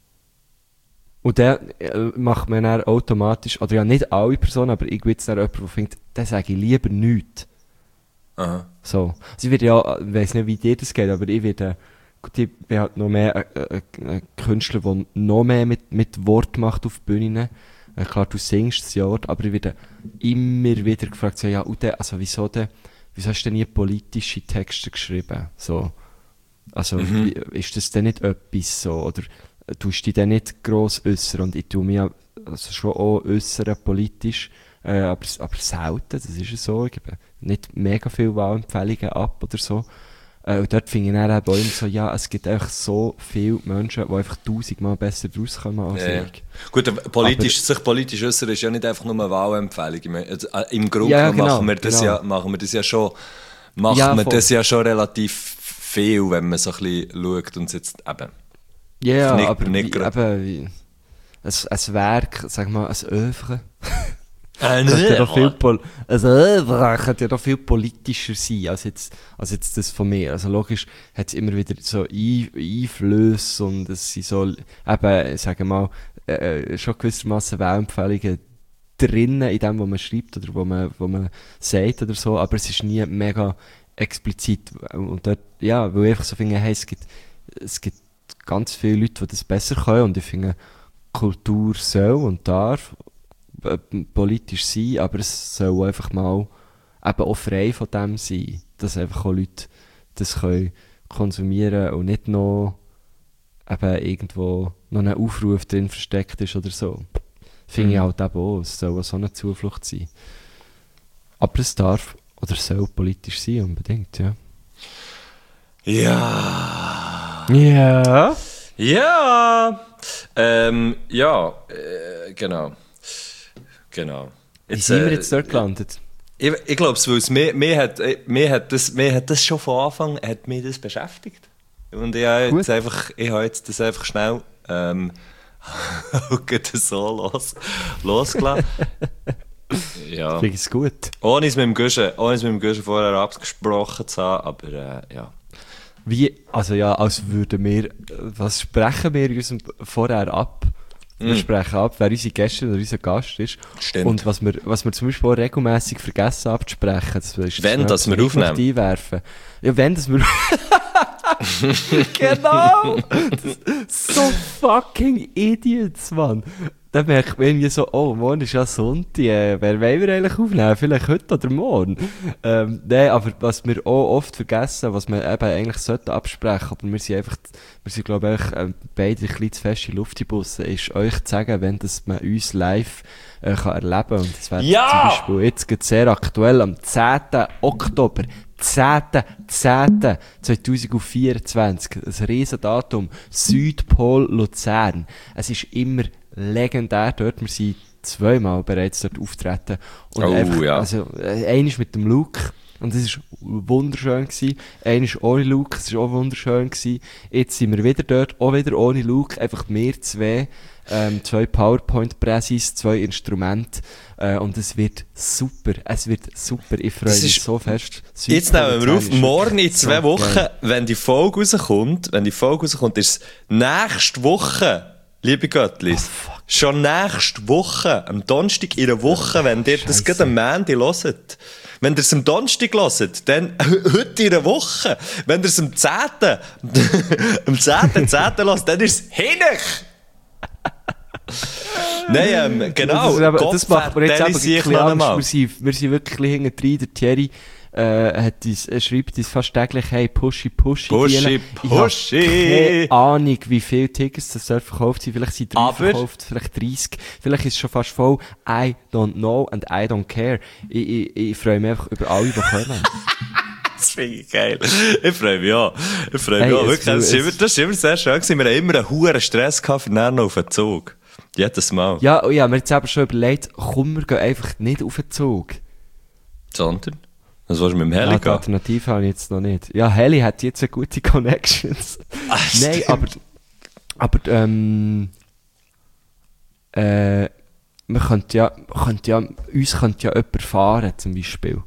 Und dann äh, macht man dann automatisch, oder ja nicht alle Personen, aber ich bin jetzt dann jemand, der findet, dann sage ich lieber nichts. Aha. So. Also ich werde ja, ich weiss nicht, wie dir das geht, aber ich werde, gut, ich bin halt noch mehr ein äh, äh, äh, Künstler, der noch mehr mit, mit Wort macht auf Bühnen. Äh, klar, du singst das ja, aber ich werde immer wieder gefragt, so, ja, und dann, also wieso denn, wieso hast du denn nie politische Texte geschrieben? So. Also, Mhm. wie, ist das denn nicht etwas so, oder äh, tust du dich dann nicht gross äußern? Und ich tue mich ja, also schon auch äußern politisch, äh, aber, aber selten, das ist es so, ich gebe nicht mega viele Wahlempfehlungen ab oder so. Äh, und dort finde ich dann eben auch immer so, ja, es gibt einfach so viele Menschen, die einfach tausendmal besser rauskommen als Ja, ja. ich. Gut, aber politisch, sich politisch äußern ist ja nicht einfach nur eine Wahlempfehlung. Ich meine, also, äh, Im Grunde Ja, genommen genau, machen, wir das genau. ja, machen wir das ja schon, macht Ja, man voll. das ja schon relativ viel, wenn man so ein bisschen schaut und es jetzt eben. Ja, ja, Nicht- aber nicht wie, grad. eben, wie, ein, ein Werk, sag mal, ein Övre, Äh, könnte ja doch viel, Pol also, Övre könnte ja doch viel politischer sein, als jetzt, als jetzt das von mir. Also logisch hat es immer wieder so Ein Einflüsse und es sind so, eben, sagen wir mal, äh, schon gewissermaßen Wahlempfehlungen drinnen in dem, was man schreibt oder wo man, wo man sagt oder so, aber es ist nie mega explizit. Und dort, ja, weil ich einfach so finde, hey, es gibt, es gibt ganz viele Leute, die das besser können und ich finde, Kultur soll und darf äh, politisch sein, aber es soll einfach mal eben auch frei von dem sein, dass einfach auch Leute das können konsumieren und nicht noch eben irgendwo noch ein Aufruf drin versteckt ist oder so. Finde ich halt eben auch, es soll auch so eine Zuflucht sein. Aber es darf oder soll politisch sein, unbedingt, ja. Ja. Ja. Ja. Ähm, ja, äh, genau. Genau. Wie Jetzt, sind wir äh, jetzt dort gelandet? Ich, ich glaube es, weil es mir, mir, hat, mir, hat das, mir hat das schon von Anfang hat mich das beschäftigt. Und ich habe jetzt, einfach, ich habe jetzt das einfach schnell ähm, so los, losgelassen. Ja. Finde ich es gut. Ohne es mit dem Guschen, ohne es mit dem Guschen vorher abgesprochen zu haben, aber äh, ja. Wie, also ja, als würden wir, was sprechen wir in unserem vorher ab? Wir Mm. sprechen ab, wer unsere Gästin oder unser Gast ist. Stimmt. Und was wir, was wir zum Beispiel auch regelmässig vergessen abzusprechen. Das ist Wenn, schnell, dass wir ich aufnehmen. möchte einwerfen. Ja, wenn, dass wir... Genau! Das, so fucking Idiots, Mann. Dann merkt man irgendwie so, oh, morgen ist ja Sonntag, äh, wer wollen wir eigentlich aufnehmen? Vielleicht heute oder morgen? Ähm, Nein, aber was wir auch oft vergessen, was wir eben eigentlich sollten absprechen, aber wir sind einfach, wir sind glaube ich äh, beide ein bisschen zu fest in Luft in Bussen, ist euch zu sagen, wenn das man uns live äh, kann erleben kann. Und das wäre Ja! zum Beispiel jetzt gerade sehr aktuell, am zehnten Oktober. zehnten zehnten zweitausendvierundzwanzig, ein riesen Datum, Südpol Luzern. Es ist immer legendär dort, wir sind zweimal bereits dort auftreten. Und Oh, einfach, ja. also, äh, einmal mit dem Luke, und das war wunderschön gewesen. Einmal ohne Luke, das war auch wunderschön gewesen. Jetzt sind wir wieder dort, auch wieder ohne Luke, einfach wir zwei, ähm, zwei PowerPoint-Präsis, zwei Instrumente, äh, und es wird super, es wird super, ich freue Das mich ist- so fest. Jetzt nehmen wir auf, Südpol ist morgen in wirklich zwei so Wochen, geil. wenn die Folge rauskommt, wenn die Folge rauskommt, ist es nächste Woche, liebe Göttlis, schon nächste Woche, am Donnerstag in einer Woche, wenn ihr das Scheisse. gerade am Montag hört. Wenn ihr es am Donnerstag hört, dann heute in einer Woche. Wenn ihr es am zehnten am zehnten zehnten hört, dann ist es hinnig. Nein, ähm, genau. Das, ist eben, Gott das macht mir jetzt vertelle eben ich sich ein bisschen noch Angst. einmal. Wir sind, wir sind wirklich ein bisschen hinten drin. Der Thierry äh, hat uns, er schreibt uns fast täglich, hey, pushy, pushy. Pushy, Diele. Ich pushy. habe keine Ahnung, wie viele Tickets das soll verkauft sind. Vielleicht sind drei Aber- verkauft, vielleicht dreißig. Vielleicht ist es schon fast voll. I don't know and I don't care. Ich, ich, ich freue mich einfach über alle, die kommen. Das finde ich geil. Ich freue mich auch. Ich freue mich Hey, auch. es Wirklich, das, ist will- immer, das ist immer sehr schön gewesen. Wir haben immer einen hohen Stress gehabt für nachher noch auf den Zug. Jedes Mal. Ja, oh ja, mir jetzt aber schon überlegt, komm, wir gehen einfach nicht auf den Zug. Sondern? Was willst du mit dem Heli Ja, die gehen? Alternative habe ich jetzt noch nicht. Ja, Heli hat jetzt eine gute Connections. Ah, Nein, stimmt. aber, aber, ähm, äh, man könnte ja, könnte ja, uns könnte ja jemand fahren, zum Beispiel.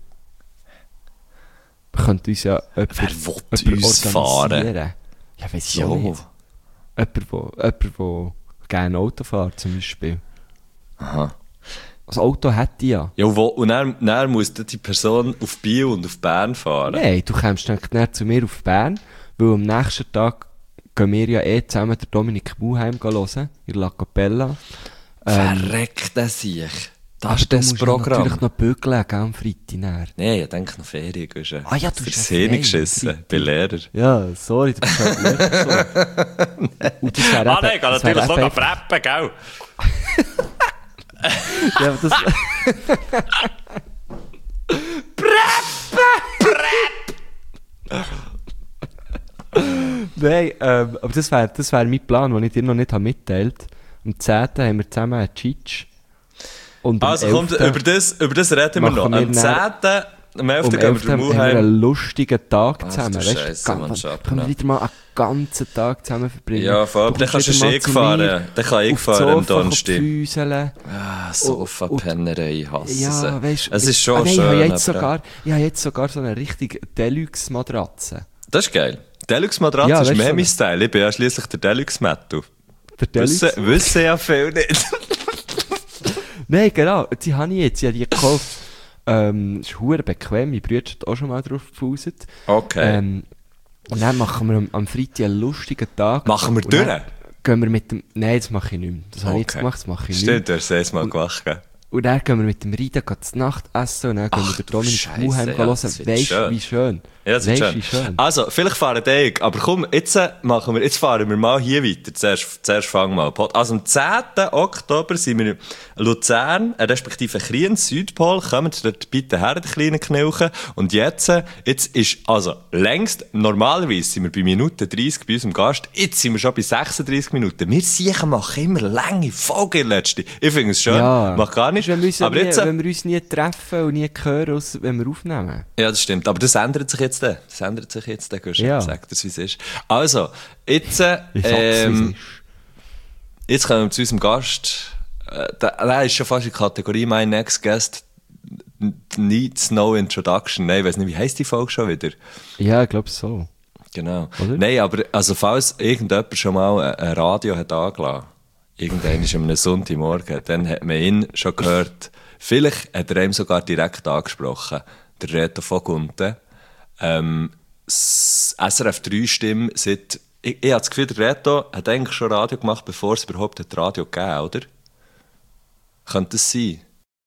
Man könnte uns ja jemand, Wer will jemand uns fahren? organisieren. Ja, weiss ich auch Jo. nicht. Jemand, wo, jemand, wo gerne Auto fährt, zum Beispiel. Aha. Das Auto hätte ich ja. Ja, wo, und dann, dann muss dann die Person auf Biel und auf Bern fahren. Nein, du kommst dann näher zu mir auf Bern, weil am nächsten Tag gehen wir ja eh zusammen den Dominik Muheim hören, in La Capella. Ähm, Verreckt er sich. Das aber ist du das musst ja Programm. natürlich noch bügeln, gell, am Freitag näher. Nein, ich denke noch Ferien. Gehst, Ah ja, du Für hast das ja Hirn frei, geschissen. Freitag. Bei Lehrer. Ja, sorry, du bist halt nicht so. Und das wäre Ah, eben- nein, ich kann das wäre natürlich noch eben- preppen, gell? Ja, aber das... Nein, ähm, aber das wäre das wär mein Plan, den ich dir noch nicht habe mitteilt. Am zehnten haben wir zusammen einen Cheech. Und am Also kommt, elften über das, über das reden wir noch. machen wir Am dann- zehnten Am elften um gehen wir elften durch haben wir Mulheim. einen lustigen Tag Ach, zusammen. du Weißt Scheisse, ganz- Mann, Schatz, können wir ja. wieder mal einen ganzen Tag zusammen verbringen. Ja, voll, aber dann kannst du Ski fahren. Dann kann ich fahren am Donnerstag. Donnerstag. Ah, Sofa-Pennerei, ich hasse Ja, sie. weißt Es ist schon ah, nein, schön. Ich habe jetzt, aber- sogar, ich habe jetzt sogar so eine richtige Deluxe-Matratze. Das ist geil. Deluxe-Matratze Ja, ist weißt mehr du, mein Style. Ich bin ja schliesslich der Deluxe-Metal. Der Deluxe. Wissen, wissen ja viel nicht. Nein, genau, die habe ich jetzt. Ich habe die gekauft. Ähm, ist hure bequem. Mein Bruder hat auch schon mal drauf gefußt. Okay. Ähm, und dann machen wir am, am Freitag einen lustigen Tag. Machen wir Und dann durch? Gehen wir mit dem... Nein, das mache ich nicht mehr. Das habe ich jetzt Okay. gemacht, das mache ich nicht Stimmt, mehr. du hast es mal gemacht, gell? Und dann gehen wir mit dem Rida zu Nacht essen und dann gehen Ach, wir den du Dominik Scheisse, Muheim ja, hören. das wird Weißt du, schön. wie schön? Ja, das ist Weisst, schön. wie schön. Also, vielleicht fahren ich, aber komm, jetzt, äh, machen wir, jetzt fahren wir mal hier weiter. Zuerst, zuerst fangen wir mal an. Also, am zehnten Oktober sind wir in Luzern, äh, respektive Kriens, Südpol. Kommt dort bitte her, die kleinen Knilchen. Und jetzt, äh, jetzt ist, also, längst, normalerweise sind wir bei Minute dreißig bei unserem Gast. Jetzt sind wir schon bei sechsunddreißig Minuten. Wir sicher machen immer lange Folgen letzte. Ich finde es schön. Ja. Macht gar nichts. Wenn wir, uns Aber nie, jetzt, äh, wenn wir uns nie treffen und nie hören, aus- wenn wir aufnehmen. Ja, das stimmt. Aber das ändert sich jetzt. dann. Das ändert sich jetzt. Dann gehst du Ja. sagen, wie es ist. Also, jetzt, äh, Ich sag's, ähm, wie es ist. jetzt kommen wir zu unserem Gast. Äh, der, der ist schon fast in der Kategorie My Next Guest Needs No Introduction. Nein, ich weiß nicht, wie heisst die Folge schon wieder? Ja, ich glaube so. Genau. Oder? Nein, aber also, falls irgendjemand schon mal ein, ein Radio hat angelassen, irgendwann ist am Sonntagmorgen, dann hat man ihn schon gehört. Vielleicht hat er ihm sogar direkt angesprochen. Der Reto von Gunten. Ähm, S R F drei Stimme seit, ich, ich habe das Gefühl, der Reto hat eigentlich schon Radio gemacht, bevor es überhaupt ein Radio gegeben, oder? Könnte das sein?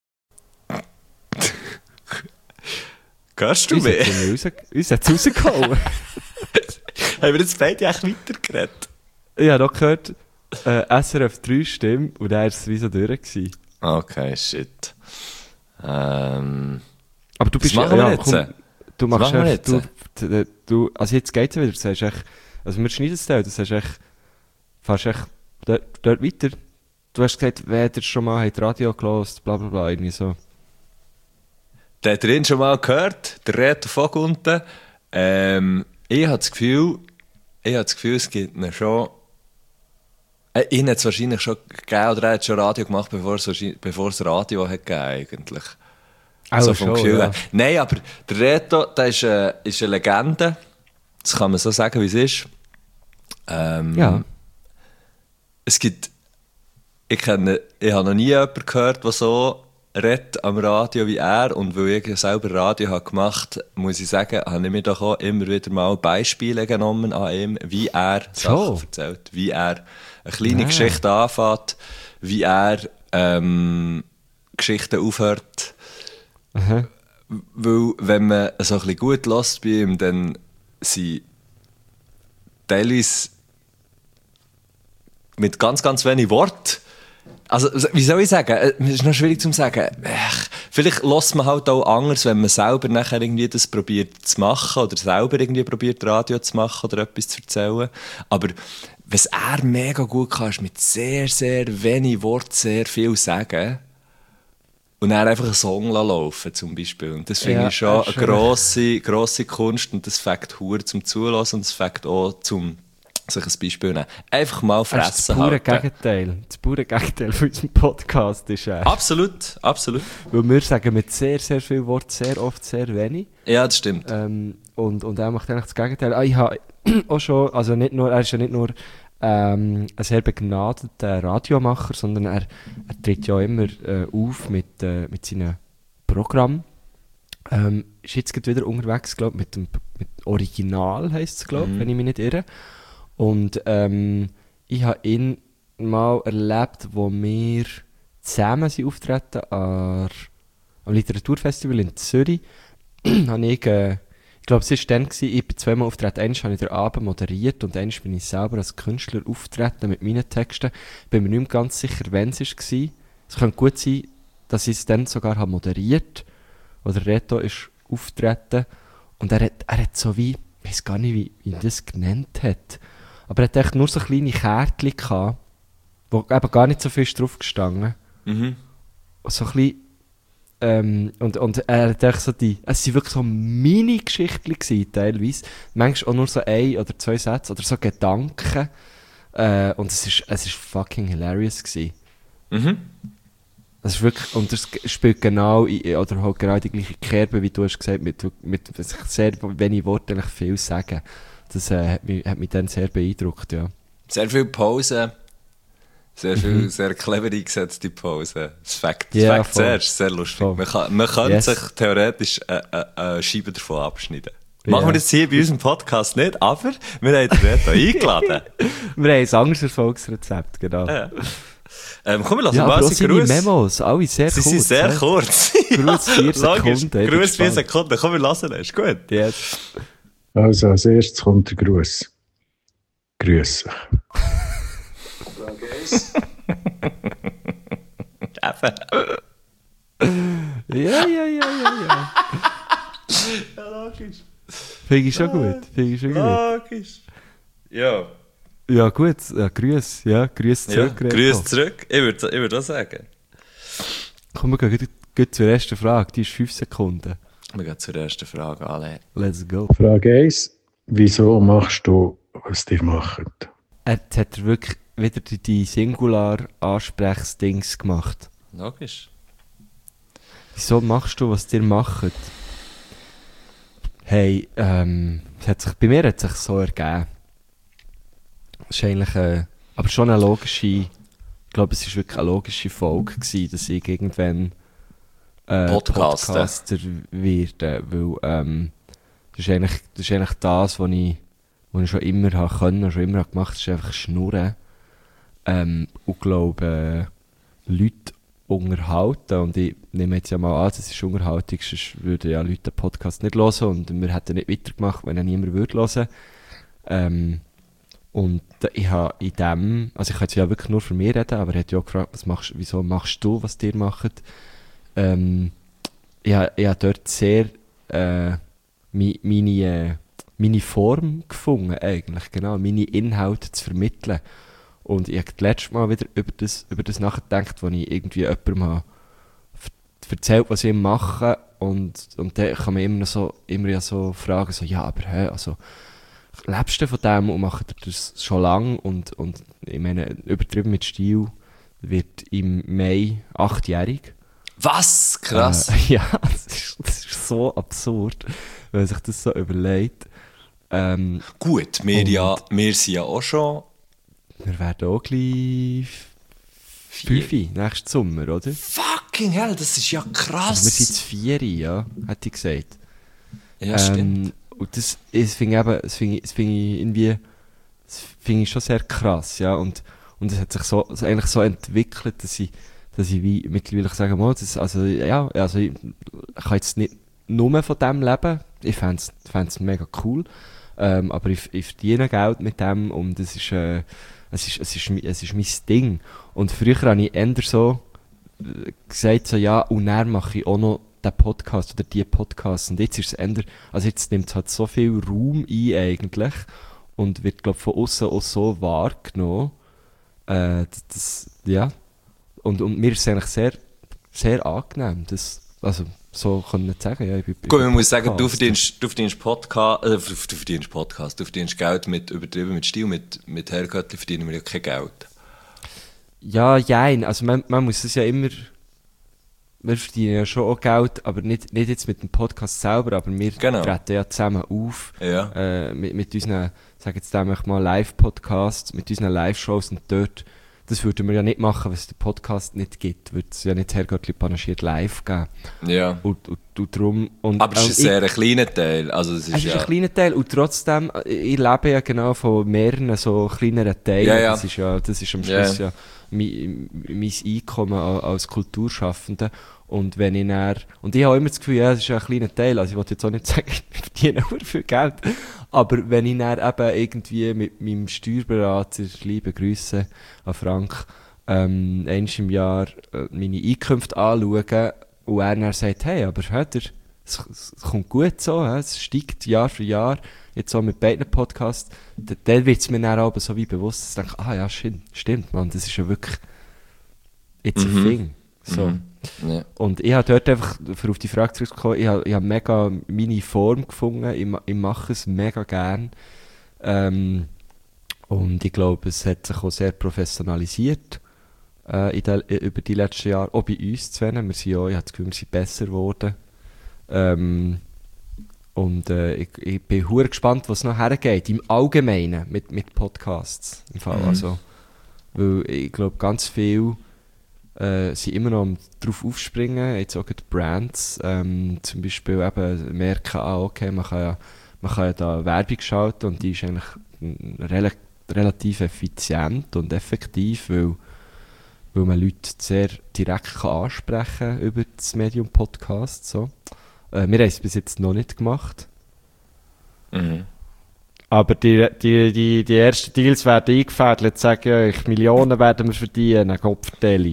Hörst du Uns mich? hat's irgendwie raus- uns hat es rausgehauen. Haben wir jetzt beide echt weitergeredet? Ich habe auch gehört, äh, S R F drei Stimme und dann war es wie so durch. Gewesen. Okay, shit. Ähm, Aber du Was bist machen wir ja, jetzt? komm, du Was machst machen wir echt, du, du, du, also jetzt geht es wieder, du sagst echt, also wir schneiden es dann, du sagst echt, fährst echt dort, dort weiter. Du hast gesagt, wer dir schon mal hat Radio gehört, bla bla bla, irgendwie so. der hat ihn schon mal gehört, der Reto von Gunten. Ähm, ich habe das Gefühl, ich habe das Gefühl, es gibt ihn schon. Äh, ihn hat es wahrscheinlich schon gegeben, oder er hat schon Radio gemacht, bevor es, wahrscheinlich- bevor es Radio hat gegeben, eigentlich. Auch so vom schon, Gefühl ja. her. Nein, aber der Reto, der ist, äh, ist eine Legende. Das kann man so sagen, wie es ist. Ähm, Ja. Es gibt, ich, kenne, ich habe noch nie jemanden gehört, der so redet am Radio wie er. Und weil ich ja selber Radio habe gemacht, muss ich sagen, habe ich mir doch auch immer wieder mal Beispiele genommen an ihm, wie er Sachen So. erzählt, wie er eine kleine Ja. Geschichte anfängt, wie er ähm, Geschichten aufhört. Aha. Weil, wenn man so ein bisschen gut lässt bei ihm, dann sind teilweise mit ganz, ganz wenig Wort. Also, wie soll ich sagen? Es ist noch schwierig zu sagen. Ech, vielleicht lässt man halt auch anders, wenn man selber nachher irgendwie das probiert zu machen oder selber irgendwie probiert Radio zu machen oder etwas zu erzählen. Aber was er mega gut kann, ist mit sehr, sehr wenig Wort sehr viel sagen. Und dann einfach einen Song laufen zum Beispiel. Und das finde Ja, ich schon das ist eine schon- grosse, grosse Kunst und das fängt hure zum Zulassen und das fängt auch zum sich ein Beispiel nehmen. Einfach mal Das ist das fressen pure halten. Gegenteil. Das pure Gegenteil von unserem Podcast ist er. Absolut, absolut. Weil wir sagen mit sehr, sehr viel Wort sehr oft sehr wenig. Ja, das stimmt. Ähm, und, und er macht eigentlich das Gegenteil. Ah, ich habe auch schon, also nicht nur, er ist ja nicht nur ähm, ein sehr begnadeter Radiomacher, sondern er, er tritt ja immer äh, auf mit, äh, mit seinen Programmen. Ähm, ist jetzt gerade wieder unterwegs, glaube ich, mit dem mit Original heisst es, glaube ich, Mhm. wenn ich mich nicht irre. Und ähm, ich habe ihn mal erlebt, wo wir zusammen sind auftreten an, am Literaturfestival in Zürich. habe ich, äh, ich glaube, es war dann, gewesen, ich bin zweimal auftreten. Einmal habe ich den Abend moderiert und einmal bin ich selber als Künstler auftreten mit meinen Texten. Ich bin mir nicht mehr ganz sicher, wann es war. Es könnte gut sein, dass ich es dann sogar habe moderiert oder Reto ist auftreten und er hat, er hat so wie, ich weiß gar nicht, wie, wie er das genannt hat, aber er hat echt nur so kleine Kärtchen gehabt, wo eben gar nicht so viel ist drauf gestanden. Mhm. So ein bisschen, ähm, und, und er hat echt so die, es waren wirklich so Mini-Geschichten gewesen, teilweise. Manchmal auch nur so ein oder zwei Sätze oder so Gedanken. Äh, und es ist, es ist fucking hilarious gewesen. Mhm. Das ist wirklich, und das spielt genau, in, oder halt genau die gleiche Kerbe, wie du hast gesagt, mit, mit sehr wenig Worten eigentlich viel sagen. Das äh, hat, mich, hat mich dann sehr beeindruckt, ja. Sehr viel Pause. Sehr viel, Mhm. sehr clever eingesetzte Pause. Das Fakt, Ja, das Fakt voll. zuerst, sehr lustig. Voll. Man, kann, man könnte Yes. sich theoretisch eine, eine, eine Scheibe davon abschneiden. Machen Ja. wir das hier bei unserem Podcast nicht, aber wir haben den Reto eingeladen. Wir haben ein anderes Erfolgsrezept, genau. Ja. Ähm, komm, wir lassen Ja, mal aber auch seine seine Gruß. Memos, alle sehr Sie kurz. sind sehr hä? kurz. Gruß vier Logisch. Sekunden, ich bin Gruß vier gespannt. Sekunden. Komm, wir lassen es. Ist gut. Yes. Also als erstes kommt der Gruß. Grüß dich. Eben. Ja, ja, ja, ja, ja. Ja, logisch. Finde ich schon gut, finde ich schon gut. Logisch. Ja. Ja gut, ja, grüß, ja, grüß Ja, zurück. Reto. grüß zurück. Ich würde ich würd auch sagen. Komm, wir gehen gleich zur ersten Frage, die ist fünf Sekunden. Wir gehen zur ersten Frage, alle. Let's go. Frage eins. Wieso machst du, was dir macht? Jetzt hat er wirklich wieder die, die Singular-Ansprechsdings gemacht. Logisch. Wieso machst du, was dir macht? Hey, ähm, es hat sich, bei mir hat es sich so ergeben. Es ist eigentlich, äh, aber schon eine logische, ich glaube, es war wirklich eine logische Folge gewesen, dass ich irgendwann äh, Podcaster. Podcaster werde, weil ähm, das ist eigentlich das, ist eigentlich das was, ich, was ich schon immer habe können, schon immer habe gemacht, ist einfach schnurren. Ähm, und glaube, äh, Leute unterhalten. Und ich nehme jetzt ja mal an, das ist Unterhaltung, sonst würden ja Leute den Podcast nicht hören und wir hätten nicht weitergemacht, wenn er niemand würde hören. Ähm, und ich habe in dem, also ich kann jetzt ja wirklich nur von mir reden, aber er hat ja auch gefragt, was machst, wieso machst du, was dir macht. Ähm, ich habe, ich habe dort sehr äh, mi, meine, äh, meine Form gefunden, eigentlich, genau, meine Inhalte zu vermitteln. Und ich habe das letzte Mal wieder über das, über das nachgedacht, als ich irgendwie jemandem habe erzählt, was ich mache. Und, und dann kann man immer, noch so, immer ja so fragen, so, ja, aber hä, also, lebst du von dem und macht das schon lange? Und, und ich meine, übertrieben mit Stil wird im Mai achtjährig. Was? Krass. Äh, ja, das ist, das ist so absurd, wenn man sich das so überlegt. Ähm, Gut, wir, und- ja, wir sind ja auch schon wir werden auch gleich fünf nächsten Sommer, oder? Fucking hell, das ist ja krass. Also wir sind jetzt vier, ja, hätte ich gesagt. ja, stimmt. Ähm, und das, das finde ich eben, das finde ich, das finde ich irgendwie, das finde ich schon sehr krass, ja. Und, und es hat sich so, so eigentlich so entwickelt, dass ich, dass ich wie mittlerweile sagen muss, das, also, ja, also ich, ich kann jetzt nicht nur von dem leben. Ich fände es mega cool. Ähm, aber ich, ich verdiene Geld mit dem und es ist, äh, es ist, es ist, mi- es ist mein Ding. Und früher habe ich eher so äh, gesagt, so, ja, und dann mache ich auch noch den Podcast oder die Podcasts. Und jetzt ist es eher, also jetzt nimmt es halt so viel Raum ein eigentlich und wird, glaube ich, von außen auch so wahrgenommen. Äh, das, das, ja. Und, und mir ist es eigentlich sehr, sehr angenehm, das, also, so können zu sagen, ja, ich bin, ich Gut, bin man muss sagen, du Podcaster. verdienst, du verdienst Podcast, äh, du verdienst Podcast, du verdienst Geld mit übertrieben mit Stil, mit, mit Herrgöttli verdienen wir ja kein Geld. Ja, jein. Also man, man muss es ja immer... Wir verdienen ja schon auch Geld, aber nicht, nicht jetzt mit dem Podcast selber, aber wir Genau. treten ja zusammen auf Ja. äh, mit, mit unseren, sag jetzt einfach mal, Live-Podcasts, mit unseren Live-Shows und dort, das würden wir ja nicht machen, wenn es den Podcast nicht gibt, würde es ja nicht Herrgöttli panaschiert live geben. Ja. Und, und, und darum... Und, Aber es und ist ein sehr ein kleiner Teil, also das ist, Es ist ja... ein kleiner Teil und trotzdem, äh, ich lebe ja genau von mehreren so kleineren Teilen. Ja, ja. Das ist ja, das ist am Ja. Schluss ja, mein, mein Einkommen a- als Kulturschaffender. Und wenn ich dann, und ich habe immer das Gefühl, ja, es ist ja ein kleiner Teil, also ich wollte jetzt auch nicht sagen, ich verdiene auch viel Geld. Aber wenn ich dann eben irgendwie mit meinem Steuerberater, liebe Grüße an Frank, ähm, einmal im Jahr äh, meine Einkünfte anschaue und er dann sagt, hey, aber hört ihr, es, es kommt gut so, hä? Es steigt Jahr für Jahr, jetzt so mit beiden Podcasts, d- dann wird es mir dann aber so wie bewusst, dass ich denke, ah ja, stimmt, stimmt, man, das ist ja wirklich, it's Mhm. a thing. So. Mhm. Ja. Und ich habe dort einfach, für auf die Frage zurückzukommen, ich habe, ich habe mega meine Form gefunden, ich, ma- ich mache es mega gern. Ähm, und ich glaube, es hat sich auch sehr professionalisiert äh, in der, über die letzten Jahre, auch bei uns zwei. Wir sind ja, ich habe das Gefühl, wir sind besser geworden. Ähm, und äh, ich, ich bin hure gespannt, was noch hergeht, im Allgemeinen mit, mit Podcasts. Im Fall. Mhm. Also, weil ich glaube, ganz viel äh, sind immer noch am drauf aufspringen, jetzt auch die Brands, ähm, zum Beispiel eben merken, ah, okay, man kann ja, man kann ja da Werbung schalten und die ist eigentlich mm, rela relativ effizient und effektiv, weil weil man Leute sehr direkt kann ansprechen kann über das Medium Podcast. So. Äh, wir haben es bis jetzt noch nicht gemacht. Mhm. Aber die, die, die, die ersten Deals werden eingefädelt, sagen euch, Millionen werden wir verdienen, Kopfdeli.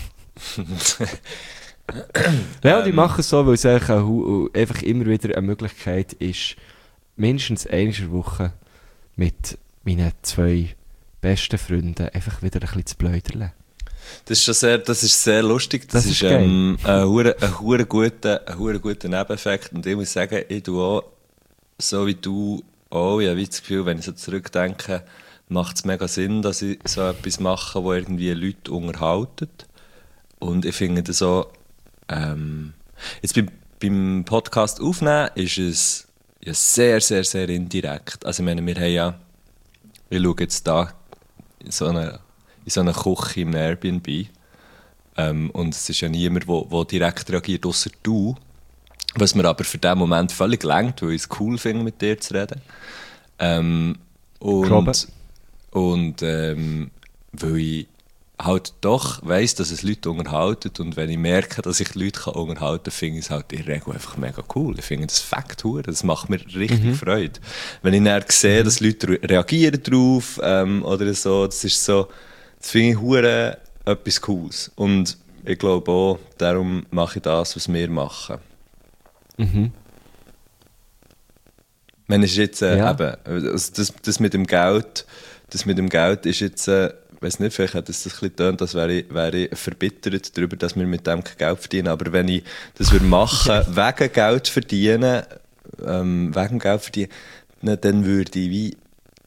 Ja, und die machen es so, weil es einfach, eine, einfach immer wieder eine Möglichkeit ist, mindestens eine Woche mit meinen zwei besten Freunden einfach wieder ein bisschen zu pläudern. Das ist schon sehr, das ist sehr lustig. Das, Das ist, ist ähm, ein hure, ein hure guter, ein hure guter Nebeneffekt. Und ich muss sagen, ich tue auch, so wie du auch, ich habe das Gefühl, wenn ich so zurückdenke, macht es mega Sinn, dass ich so etwas mache, wo irgendwie Leute unterhalten. Und ich finde das so, ähm, jetzt beim, beim Podcast aufnehmen ist es ja sehr, sehr, sehr indirekt. Also ich meine, wir haben ja, ich schaue jetzt da in so eine, in so eine Küche im Airbnb, ähm, und es ist ja niemand, der direkt reagiert, außer du. Was mir aber für den Moment völlig lenkt, weil ich es cool finde, mit dir zu reden. Ähm, und und ähm, weil ich halt doch weiss, dass es Leute unterhalten, und wenn ich merke, dass ich Leute kann unterhalten kann, finde ich es halt in der Regel einfach mega cool. Ich finde das Fakt hure, das macht mir richtig mhm. Freude. Wenn ich dann sehe, dass Leute re- reagieren drauf ähm, oder so, das ist so, das finde ich hure etwas Cooles. Und ich glaube auch, darum mache ich das, was wir machen. Mhm. Wenn es jetzt äh, Ja. eben, also das, das mit dem Geld, das mit dem Geld ist jetzt, äh, ich weiss nicht, vielleicht hat das ein bisschen getönt, als wäre ich, wäre ich verbittert darüber, dass wir mit dem kein Geld verdienen. Aber wenn ich das würde machen, wegen Geld verdienen, ähm, wegen Geld verdienen, dann würde ich wie,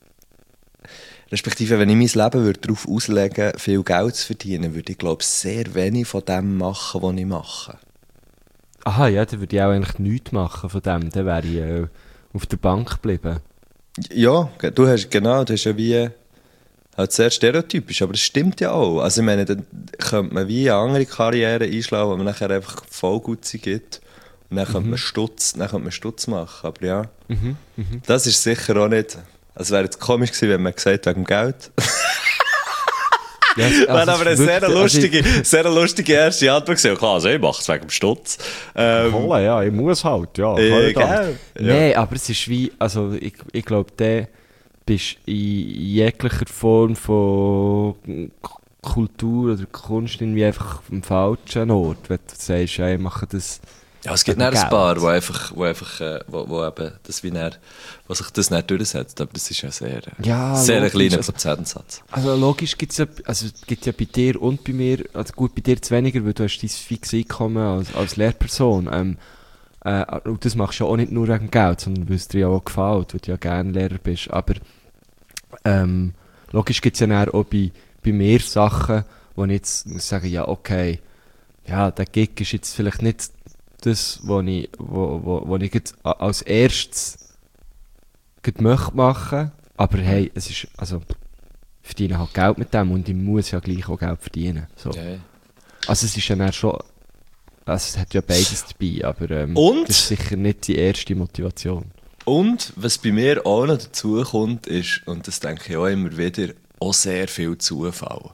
respektive, wenn ich mein Leben würde darauf auslegen, viel Geld zu verdienen, würde ich, glaube ich, sehr wenig von dem machen, was ich mache. Aha, ja, dann würde ich auch eigentlich nichts machen von dem. Dann wäre ich äh, auf der Bank geblieben. Ja, du hast, genau, du hast ja wie halt sehr stereotypisch, aber es stimmt ja auch. Also ich meine, dann könnte man wie eine andere Karriere einschlagen, wo man nachher einfach voll gut gibt, und dann könnte man Stutz, dann könnte man Stutz machen, aber ja. Mhm, mhm. Das ist sicher auch nicht, es wäre jetzt komisch gewesen, wenn man gesagt wegen dem Geld. Ja, es- Wäre also aber eine es ist sehr wirklich- lustige, also ich- sehr lustige erste Antwort gewesen. Klar, also ich mache es wegen dem Stutz. Ähm, Kohle, ja, ich muss halt, ja. äh, keine Ahnung. gell? Ja. Nein, aber es ist wie, also ich, ich glaube, der bist in jeglicher Form von K- Kultur oder Kunst irgendwie einfach am falschen Ort, wenn du sagst, ja, ich mache das. Ja, es gibt wegen dann ein Geld. paar, wo einfach, wo einfach, äh, wo, wo eben, das wie dann, wo sich das nicht durchsetzt, aber das ist ja sehr, äh, Ja, sehr ein logisch, kleiner also- Prozentsatz. Also logisch gibt es ja, also es gibt ja bei dir und bei mir, also gut, bei dir zu weniger, weil du hast dein fixes Einkommen als, als Lehrperson. Ähm, äh, und das machst du ja auch nicht nur wegen Geld, sondern weil es dir ja auch gefällt, weil du ja gerne Lehrer bist. Aber ähm, logisch gibt es ja dann auch bei, bei mir Sachen, wo ich jetzt muss sagen, ja okay, ja, der Gig ist jetzt vielleicht nicht das, was ich, wo, wo, wo ich jetzt a- als erstes gerade möchte machen, aber hey, es ist, also ich verdiene halt Geld mit dem und ich muss ja gleich auch Geld verdienen. So. Ja, ja. Also es ist ja dann schon, also es hat ja beides dabei, aber ähm, Und? das ist sicher nicht die erste Motivation. Und was bei mir auch noch dazu kommt, ist, und das denke ich auch immer wieder, auch sehr viel Zufall.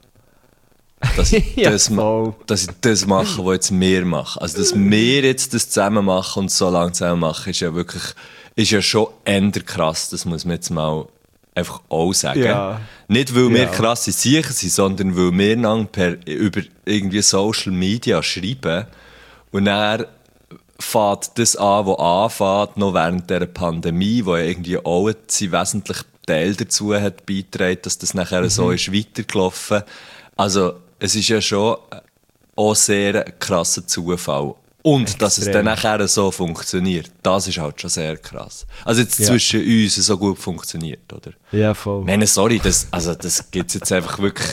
Dass ich, Ja, das, ma- voll. dass ich das mache, was jetzt wir machen. Also, dass wir jetzt das zusammen machen und so lange zusammen machen, ist ja wirklich, ist ja schon eher krass. Das muss man jetzt mal einfach auch sagen. Ja. Nicht, weil wir Ja. krasse Siechen sind, sondern weil wir dann per, über irgendwie Social Media schreiben und dann fängt das an, was anfängt, noch während dieser Pandemie, wo ja irgendwie auch sie wesentlich Teil dazu hat beigetragen, dass das nachher Mhm. so ist weitergelaufen. Also, es ist ja schon auch sehr ein krasser Zufall. Und dass es Extrem. dann nachher so funktioniert, das ist halt schon sehr krass. Also jetzt Ja. zwischen uns so gut funktioniert, oder? Ja, voll. Ich meine, sorry, das, also das gibt's jetzt einfach wirklich.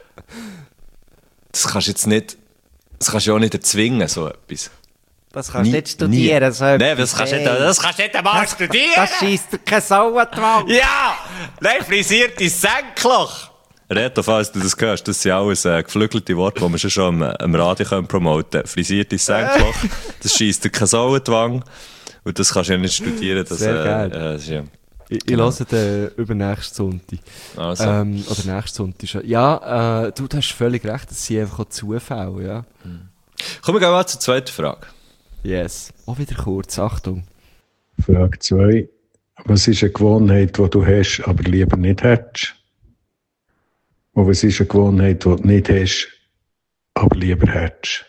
Das kannst du jetzt nicht. Das kannst du auch nicht erzwingen, so etwas. Das kannst du Nie- nicht studieren. nie. So Nein, etwas. das kannst du nicht, Hey. das kannst du nicht einmal studieren! Das scheisst dir keine Sau an die Wand. Ja! Nein, frisiertes Senkloch! Reto, falls du das hörst, das sind alles äh, geflügelte Worte, die wir schon, schon am, am Radio können promoten können. Frisiertes Senkloch, das scheisst dir keine Sau an die Wange. Und das kannst du ja nicht studieren. Das, Sehr äh, geil. äh, das ist ja, Ich, ich Genau. höre den übernächsten Sonntag. Also. Ähm, oder nächsten Sonntag schon. Ja, äh, du, du hast völlig recht, das sind einfach auch Zufälle, ja. Kommen wir mal zur zweiten Frage. Yes. Auch wieder kurz, Achtung. Frage zwei. Was ist eine Gewohnheit, die du hast, aber lieber nicht hättest? Und was ist eine Gewohnheit, die du nicht hast, aber lieber hättest?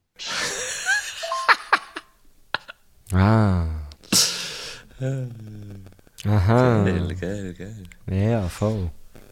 Ah. Aha. Geil, geil, geil. Ja, voll.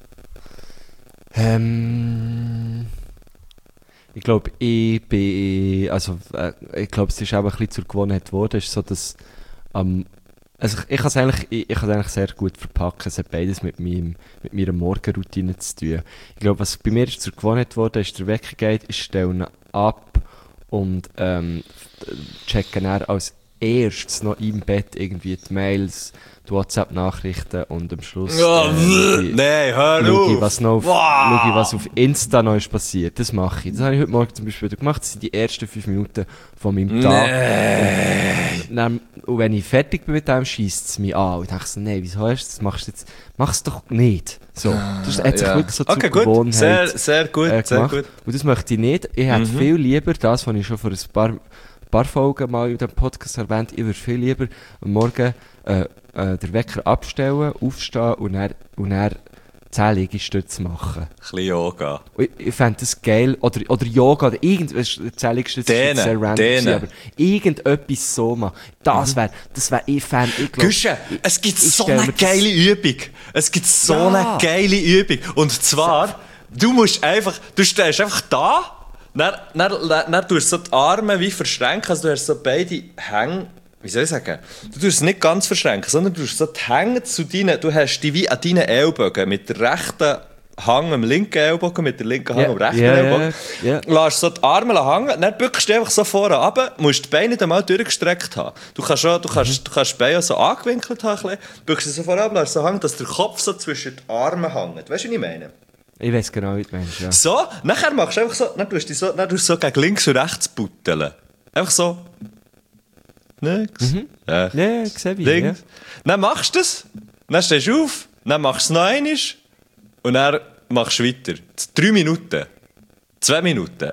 Ähm, ich glaube, ich bin, also, äh, ich glaube, es ist auch ein bisschen zur Gewohnheit geworden, ist so, dass, ähm, also ich, ich kann es eigentlich, ich, ich kann es eigentlich sehr gut verpacken, es hat beides mit meinem, mit meiner Morgenroutine zu tun. Ich glaube, was bei mir ist zur Gewohnheit geworden ist, der Wecker geht, ich stelle ihn ab und, ähm, checke dann als erstes noch im Bett irgendwie die Mails, die WhatsApp-Nachrichten und am Schluss Oh, äh, die- nein, hör schau ich, auf! was noch auf, Wow. schau ich, was auf Insta noch ist passiert. Das mache ich. Das habe ich heute Morgen zum Beispiel wieder gemacht. Das sind die ersten fünf Minuten von meinem Tag. Und, dann, und wenn ich fertig bin mit dem, scheisst es mich an. Und ich denke so, nein, wieso hast du das? Machst du jetzt, mach's doch nicht. So. Das hat sich Ja. wirklich so zur Okay, gut. Gewohnheit Sehr, sehr gut, äh, sehr gemacht. gut. Und das möchte ich nicht. Ich hätte Mhm. viel lieber das, was ich schon vor ein paar, paar Folgen mal in dem Podcast erwähnt, ich würde viel lieber am Morgen äh, äh, den Wecker abstellen, aufstehen und dann, und dann zehn Liegestütze machen. Ein bisschen Yoga. Und Ich, ich fände das geil. Oder, oder Yoga, oder irgendwas, zehn Liegestütze ist jetzt Dehnen, sehr random dehnen. gewesen, aber irgendetwas so machen. Das wäre, das wäre, ich fände, ich glaube... Güsche, es gibt ich so stell eine mir das- geile Übung. Es gibt so Ja. eine geile Übung. Und zwar, du musst einfach, du stehst einfach da, dann, dann, dann, dann tust du so die Arme wie verschränken, also du hast so beide Hänge, wie soll ich sagen, du tust es nicht ganz verschränken, sondern du tust so die Hänge zu deinen, du hast die wie an deinen Ellbogen, mit der rechten Hang am linken Ellbogen, mit der linken Hang Ja, am rechten ja, Ellbogen. ja, ja. Lass so die Arme hängen, dann bückst du einfach so vorne runter, musst die Beine nicht einmal durchgestreckt haben. Du kannst, schon, du kannst, du kannst die Beine so angewinkelt haben, ein bisschen, bückst sie so vorne runter, lässt so hängen, dass der Kopf so zwischen den Armen hängt. Weißt du, was ich meine? Ich weiss genau, wie du meinst, ja. So, nachher machst du einfach so, dann tust du dich so, dann tust du so gegen links und rechts butteln. Einfach so. Nix. Ja. Ja, ich sehe wie, Links. Dann machst du das, dann stehst du auf, dann machst du es noch einmal und dann machst du weiter. Drei Minuten. Zwei Minuten.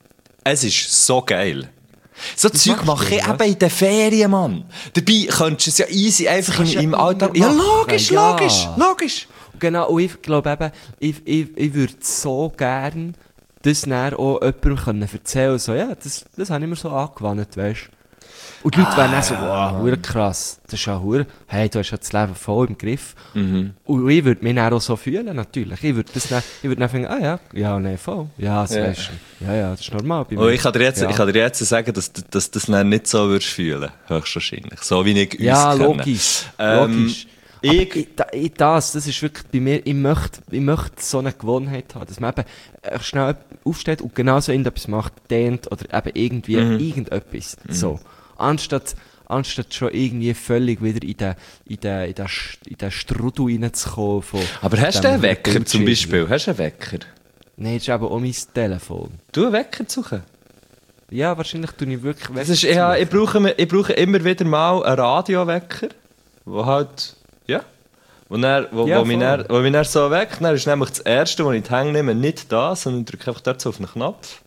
Es ist so geil. So Zeug machst mache du, ich was? eben in den Ferien, Mann. Dabei könntest du es ja easy einfach im, Kannst ja im immer Alltag... Ja, machen, logisch, ja. logisch, logisch. Genau, und ich glaube eben, ich, ich, ich würde so gern das dann auch jemandem können erzählen, so, ja, das, das habe ich mir so angewandt, weißt du. Und die Leute wären dann so, wow, hure krass, das ist ja hure, hey, du hast ja das Leben voll im Griff. Mhm. Und ich würde mich dann auch so fühlen, natürlich. Ich würde das dann, ich würde dann finden, ah ja, ja, nein, voll, ja, das Ja. weißt du. Ja, ja, das ist normal bei mir. Und ich kann dir jetzt, ja. ich kann dir jetzt sagen, dass du dass, dass das nicht so würdest fühlen, höchstwahrscheinlich. So wie ich uns Ja, kenne. logisch, Ähm, logisch. Aber ich- ich, da, ich, das, das ist wirklich bei mir, ich möchte, ich möchte so eine Gewohnheit haben, dass man eben äh, schnell aufsteht und genauso irgendetwas macht, dehnt oder eben irgendwie Mhm. irgendetwas. So. Anstatt, anstatt schon irgendwie völlig wieder in den, in den, in den, Sch- in den Strudel reinzukommen. Von Aber hast du dem einen Wecker zum Bildschirm. Beispiel? Hast du einen Wecker? Nein, das ist eben auch mein Telefon. Du einen Wecker suchen? Ja, wahrscheinlich tue ich wirklich Das ist, ja, ich, brauche, mir- ich brauche immer wieder mal einen Radiowecker, wo halt, ja, wo, dann, wo, Ja, wo, mich voll. dann, wo mich dann so weckt. Dann ist nämlich das Erste, wo ich die Hänge nehme, nicht da, sondern drücke einfach dort so auf den Knopf.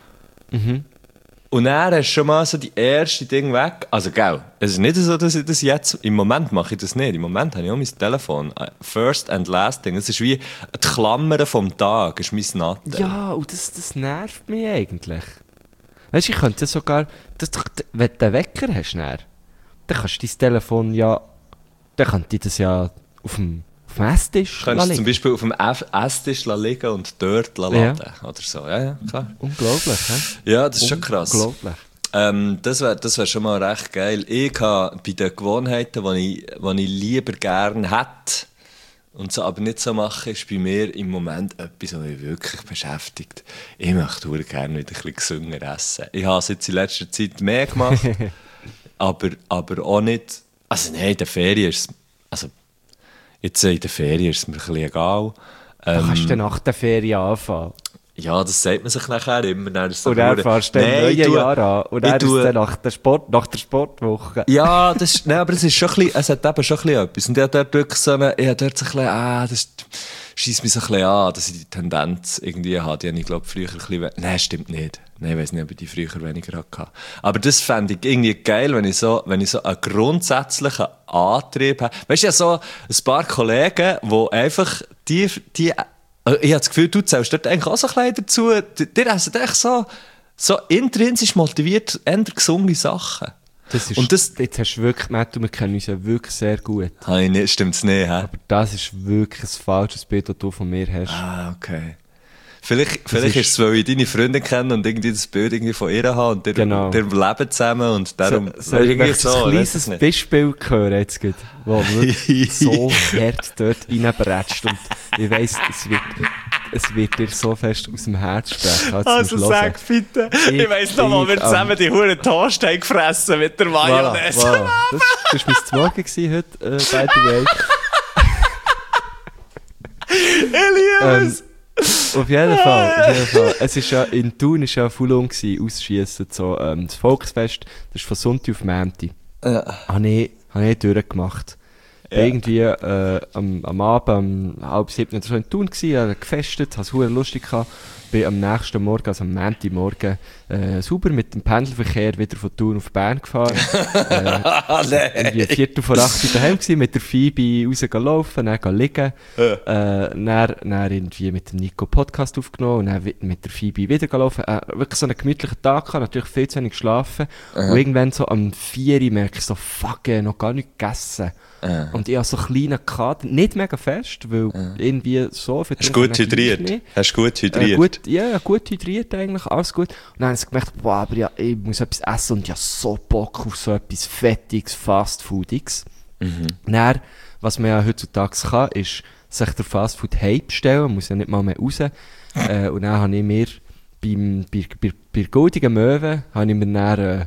Mhm. Und dann hast du schon mal so die erste Ding weg. Also, gell, es ist nicht so, dass ich das jetzt... Im Moment mache ich das nicht. Im Moment habe ich auch mein Telefon. First and last thing. Es ist wie die Klammern vom Tag, ist mein Nattel. Ja, und das, das nervt mich eigentlich. Weißt du, ich könnte sogar, das, wenn du einen Wecker hast, dann, dann kannst du dein Telefon ja, dann könnte ich das ja auf dem, auf dem Esstisch Du kannst es lassen. zum Beispiel auf dem F- Esstisch liegen und dort laden. Ja. Oder so. Ja, ja, klar. Unglaublich, hä? Ja, das ist schon krass. Unglaublich. Ähm, das wäre das wär schon mal recht geil. Ich habe bei den Gewohnheiten, die ich, die ich lieber gerne hätte, und so aber nicht so mache, ist bei mir im Moment etwas, was mich wirklich beschäftigt. Ich möchte verdammt gerne wieder ein bisschen gesünder essen. Ich habe es jetzt in letzter Zeit mehr gemacht, aber, aber auch nicht... Also nein, in der Ferien ist es... Also, jetzt in der Ferien ist es mir ein bisschen egal. Da kannst du Ähm, dann nach der Ferien anfangen. Ja, das sagt man sich nachher immer. Dann ist so Und dann verdammt- fährst du dann Nein, neue ich tue- Jahr an. Und ich dann ist tue- es dann nach der, Sport, nach der Sportwoche. Ja, das ist, nein, aber es ist schon ein bisschen, es hat eben schon ein bisschen etwas. Und ich habe dort wirklich so eine, ich habe dort so ein bisschen, ah, das scheisst mich so ein bisschen an, dass ich die Tendenz irgendwie habe. Die habe ich, glaube ich, früher ein bisschen, we- nein, stimmt nicht. Nein, ich weiss nicht, ob ich die früher weniger hatte. Aber das fände ich irgendwie geil, wenn ich so, wenn ich so einen grundsätzlichen Antrieb habe. Weißt du, ja, so ein paar Kollegen, die einfach, die, die, ich habe das Gefühl, du zählst dort eigentlich auch so ein bisschen dazu. Die, die essen echt so, so intrinsisch motiviert, eher gesunde Sachen. Das ist, Und das- jetzt hast du wirklich gemerkt, wir kennen uns ja wirklich sehr gut. Habe ich nicht, stimmt's nicht, hä? Aber das ist wirklich ein falsches Bild, das du von mir hast. Ah, okay. Vielleicht, vielleicht ist- ist es, weil ich deine Freundin kenne und irgendwie das Bild irgendwie von ihr habe und ihr, Genau. ihr leben zusammen und darum... So, so, irgendwie ich so, ein ich weiss kleines es nicht. Beispiel hören jetzt gerade, wo wirklich so hart dort reinbretscht und ich weiss, es wird, es wird dir so fest aus dem Herz sprechen. Also, Also sag bitte, ich, Ich- weiss noch, wo wir ich, zusammen ähm, die Huren Toast haben gefressen mit der Voilà, Mayonnaise. voilà. Das, das war mein Morgen gewesen heute, äh, by the way. Ich liebe Ähm, es. Auf jeden Fall, auf jeden Fall. Es ist ja, in Thun war ja full on gewesen, ausschiessen, so, ähm, das Volksfest, das ist von Sonntag auf Montag. Ja. Habe ich, habe ich durchgemacht. Ja. Irgendwie, äh, am, am Abend, um halb sieben oder so in Thun gsi, habe gefestet, habe es verdammt lustig gehabt. Bin am nächsten Morgen, also am Montagmorgen, äh, sauber mit dem Pendelverkehr wieder von Thun auf Bern gefahren. äh, Ah, nein. irgendwie Viertel vor acht Uhr daheim gewesen, mit der Phoebe rauslaufen, dann gehen liegen, Ja. äh, dann, dann irgendwie mit dem Nico Podcast aufgenommen und dann wi- mit der Phoebe wieder gelaufen. Äh, wirklich so einen gemütlichen Tag gehabt, natürlich viel zu wenig geschlafen. Aha. Und irgendwann so am vier Uhr merke ich so, fuck, ich habe noch gar nicht gegessen. Aha. Und ich habe so einen kleinen Kater, nicht mega fest, weil irgendwie so viel Hast du gut hydriert? Hast du gut hydriert? äh, gut, ja, ja, gut hydriert eigentlich, alles gut. Und dann habe ich gemerkt, boah, aber ja, ich muss etwas essen und ich habe so Bock auf so etwas Fettiges, Fastfoodiges. Mhm. Dann, was man ja heutzutage kann, ist sich der Fastfood heim bestellen, man muss ja nicht mal mehr raus. äh, und dann habe ich mir beim, bei, bei, bei Goldigen Möwe, habe ich mir dann, äh,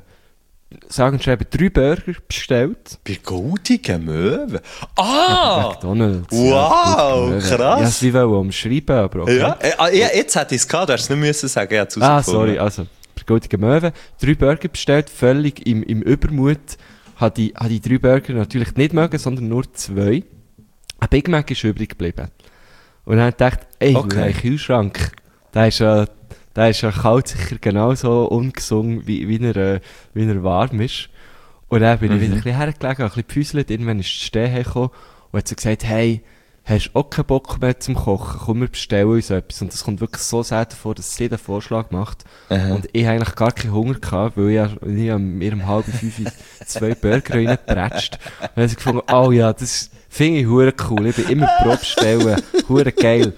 sagen und schreiben, drei Burger bestellt. Bei goldigen Möwen? Ah! McDonalds. Wow, ja, Goldige Möwe. krass. Ja, es wie wollen umschreiben, aber okay. Ja, äh, ah, ja, jetzt hätte ich es gehabt, du hättest es nicht müssen sagen, ich hätte es Ah, rausgefunden. sorry, also, bei Goldigen Möwe, drei Burger bestellt, völlig im, im Übermut. Habe ich, habe ich drei Burger natürlich nicht mögen, sondern nur zwei. Ein Big Mac ist übrig geblieben. Und dann dachte ich, ey, Okay. okay. Kühlschrank, der ist ja, der ist ja kalt sicher genauso ungesund, wie, wie, er, äh, wie er warm ist. Und dann bin ich Mhm. wieder ein bisschen hergelegen, ein bisschen gefüßelt, irgendwann ist das Stehen hergekommen und hat so gesagt, hey, hast du auch keinen Bock mehr zum Kochen? Komm, wir bestellen uns etwas. Und das kommt wirklich so selten vor, dass sie den Vorschlag macht. Aha. Und ich eigentlich gar keinen Hunger gehabt, weil ich, ja- ich an mir um halb fünf zwei Burger reingepratscht. Und dann habe ich gefunden, oh ja, das finde ich hure cool. Ich bin immer pro bestellen. Hure geil.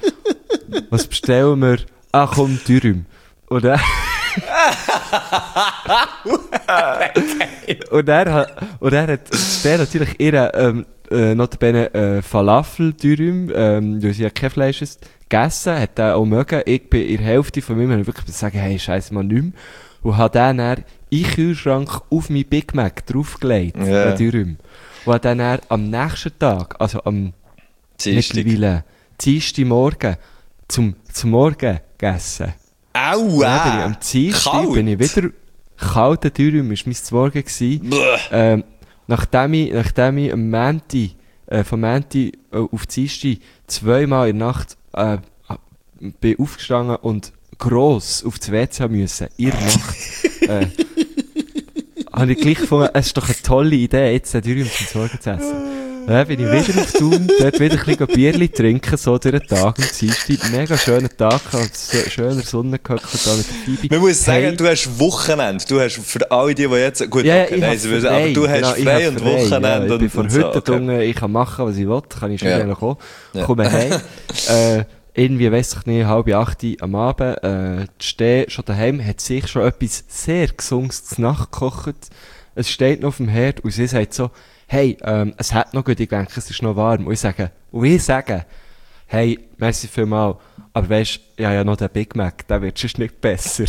Was bestellen wir? Ah, komm, Dürüm. Und dann... und er hat, und er hat der natürlich ihre, ähm, äh, notabene, äh, Falafel-Dürüm, ähm, weil sie ja kein Fleisch ist, gegessen, hat den auch mögen. Ich bin in der Hälfte von mir, habe wirklich gesagt, hey, scheiße, mal nicht mehr. Und hat den dann in den Kühlschrank auf mein Big Mac draufgelegt, Ja. den Dürüm. Und hat den dann am nächsten Tag, also am Dienstag. mittlerweile Dienstagmorgen, zum, zum Morgen gegessen. Aua! Und dann bin ich am Dienstag Kalt. bin ich wieder kalter Dürüm, war mein Morgen gewesen. Ähm, nachdem ich, nachdem ich am Montag, äh, vom Montag äh, auf Dienstag zweimal in der Nacht äh, bin aufgestanden und gross auf das W C haben müssen, in der Nacht, äh, habe ich gleich gefunden, es ist doch eine tolle Idee, jetzt den Dürüm zum Morgen zu essen. Dann bin ich wieder auf Thun, dort wieder ein bisschen Bierli trinken, so durch den Tag am Dienstag. Mega schönen Tag gehabt, so schöner Sonne gehockt da mit der Phoebe. Man muss sagen, Hey, du hast Wochenende. Du hast für alle die, die jetzt... Gut, ja, ja, okay, ich nein, hab sie wissen, frei, aber du hast genau, ich frei hab und frei, Wochenende ja, ich und, bin von und heute so. Okay. okay. Ich kann machen, was ich will, kann ich schon Ja. eigentlich kommen. Ja. Komme heim, äh, irgendwie weiss ich nicht, halb acht am Abend, äh, stehe schon daheim, hat sich schon etwas sehr Gesundes zu Nacht gekocht. Es steht noch auf dem Herd und sie sagt so, hey, ähm, es hat noch gut, ich denke, es ist noch warm. Und ich sage, und ich sage, hey, merci vielmal, aber weisst, ich habe ja noch den Big Mac, der wird sonst nicht besser.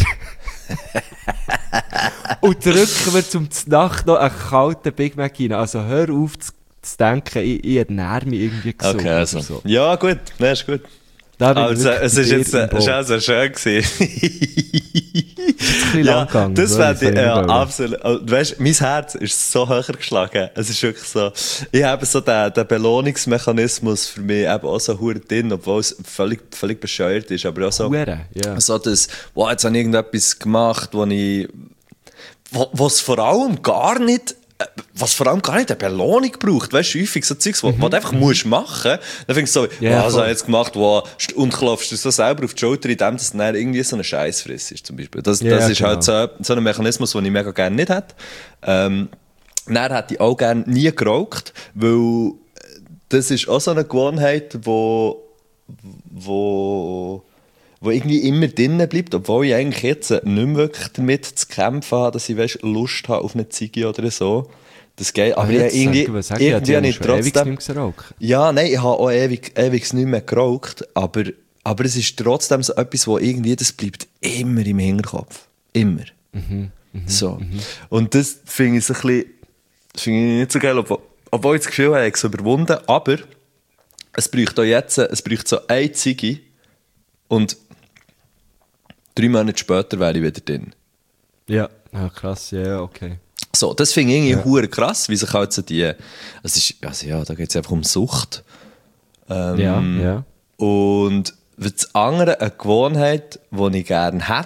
Und drücken wir zum Nacht noch einen kalten Big Mac rein. Also hör auf zu, zu denken, ich, ich ernähre mich irgendwie gesund. Okay, also. oder so. Ja, gut, nein, ist gut. Da bin ich Also, wirklich es bei ist dir jetzt im äh, Boot. ist auch so schön gewesen. ein bisschen Ja, lang gegangen. das sorry, wäre sorry, ja, nicht absolut. Und weißt, mein Herz ist so höher geschlagen. Es ist wirklich so. Ich habe so den, den Belohnungsmechanismus für mich eben auch so hure drin, obwohl es völlig, völlig bescheuert ist. Aber auch so, Hure, ja. so das, wow, jetzt habe ich irgendetwas gemacht, wo ich, wo, was vor allem gar nicht, was vor allem gar nicht eine Belohnung braucht. Weißt du, häufig so Zeugs, was mhm. du einfach musst machen. Dann findest du so, Ja, was voll. habe ich jetzt gemacht, wow, und klopfst du so selber auf die Schulter, indem das dann irgendwie so eine Scheissfriss ist, zum Beispiel. Das, Ja, das ist genau. halt so, so ein Mechanismus, den ich mega gerne nicht hätte. Ähm, dann hätte ich auch gerne nie geraucht, weil das ist auch so eine Gewohnheit, wo, wo, wo irgendwie immer drinnen bleibt, obwohl ich eigentlich jetzt nicht mehr wirklich damit zu kämpfen habe, dass ich weißt, Lust habe auf eine Ziege oder so. Das geht, aber Ah, ich jetzt irgendwie, sag- sag, irgendwie ich habe ich schon ewig trotzdem... nicht mehr geraucht. Ja, nein, ich habe auch ewig, ewig nicht mehr geraucht, aber, aber es ist trotzdem so etwas, wo irgendwie, das bleibt immer im Hinterkopf. Immer. Mhm, so. Und das finde ich so ein bisschen, finde ich nicht so geil, obwohl, obwohl ich das Gefühl habe, ich habe es überwunden, aber es braucht auch jetzt, es braucht so eine Ziege und drei Monate später wäre ich wieder drin. Ja, ja krass, ja, ja, okay. So, das finde ich irgendwie ja. hure krass, wie sich halt so die, es ist, also ja, da geht es einfach um Sucht. Ähm, Ja, ja. Und das andere, eine Gewohnheit, die ich gerne hätte,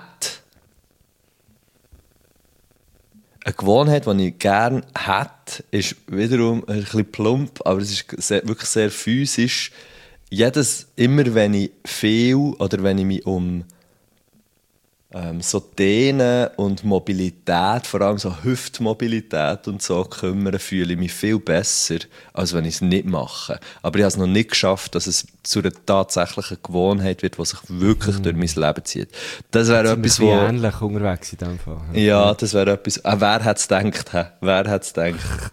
eine Gewohnheit, die ich gerne hätte, ist wiederum ein bisschen plump, aber es ist sehr, wirklich sehr physisch. Jedes, immer wenn ich viel oder wenn ich mich um ähm, so Dehnen und Mobilität, vor allem so Hüftmobilität und so kümmere, fühle ich mich viel besser, als wenn ich es nicht mache. Aber ich habe es noch nicht geschafft, dass es zu einer tatsächlichen Gewohnheit wird, die sich wirklich mm. durch mein Leben zieht. Das wäre etwas, wo... ähnlich unterwegs in dem Fall. Ja, das wäre etwas... Ah, wer hätte es gedacht? Hä? Wer hätte es gedacht?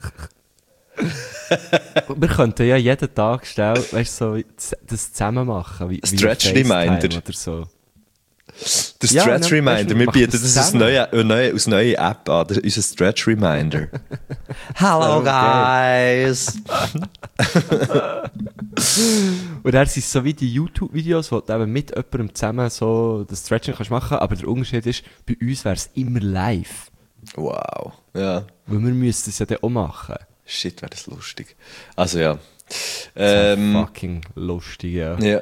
Wir könnten ja jeden Tag schnell, weißt du, so das zusammen machen. Wie, Stretch wie Reminder. Oder so. Der Ja, Stretch ne, Reminder, weißt du, wir machen bieten das das als zusammen. neue, eine neue, als neue App an, das ist unser Stretch Reminder. Hello Okay. guys! Und dann sind es so wie die YouTube-Videos, wo du eben mit jemandem zusammen so das Stretching kannst machen, aber der Unterschied ist, bei uns wäre es immer live. Wow, ja. Weil wir müssten es ja dann auch machen. Shit, wäre das lustig. Also ja. Ähm, Ähm, fucking lustig, ja. ja.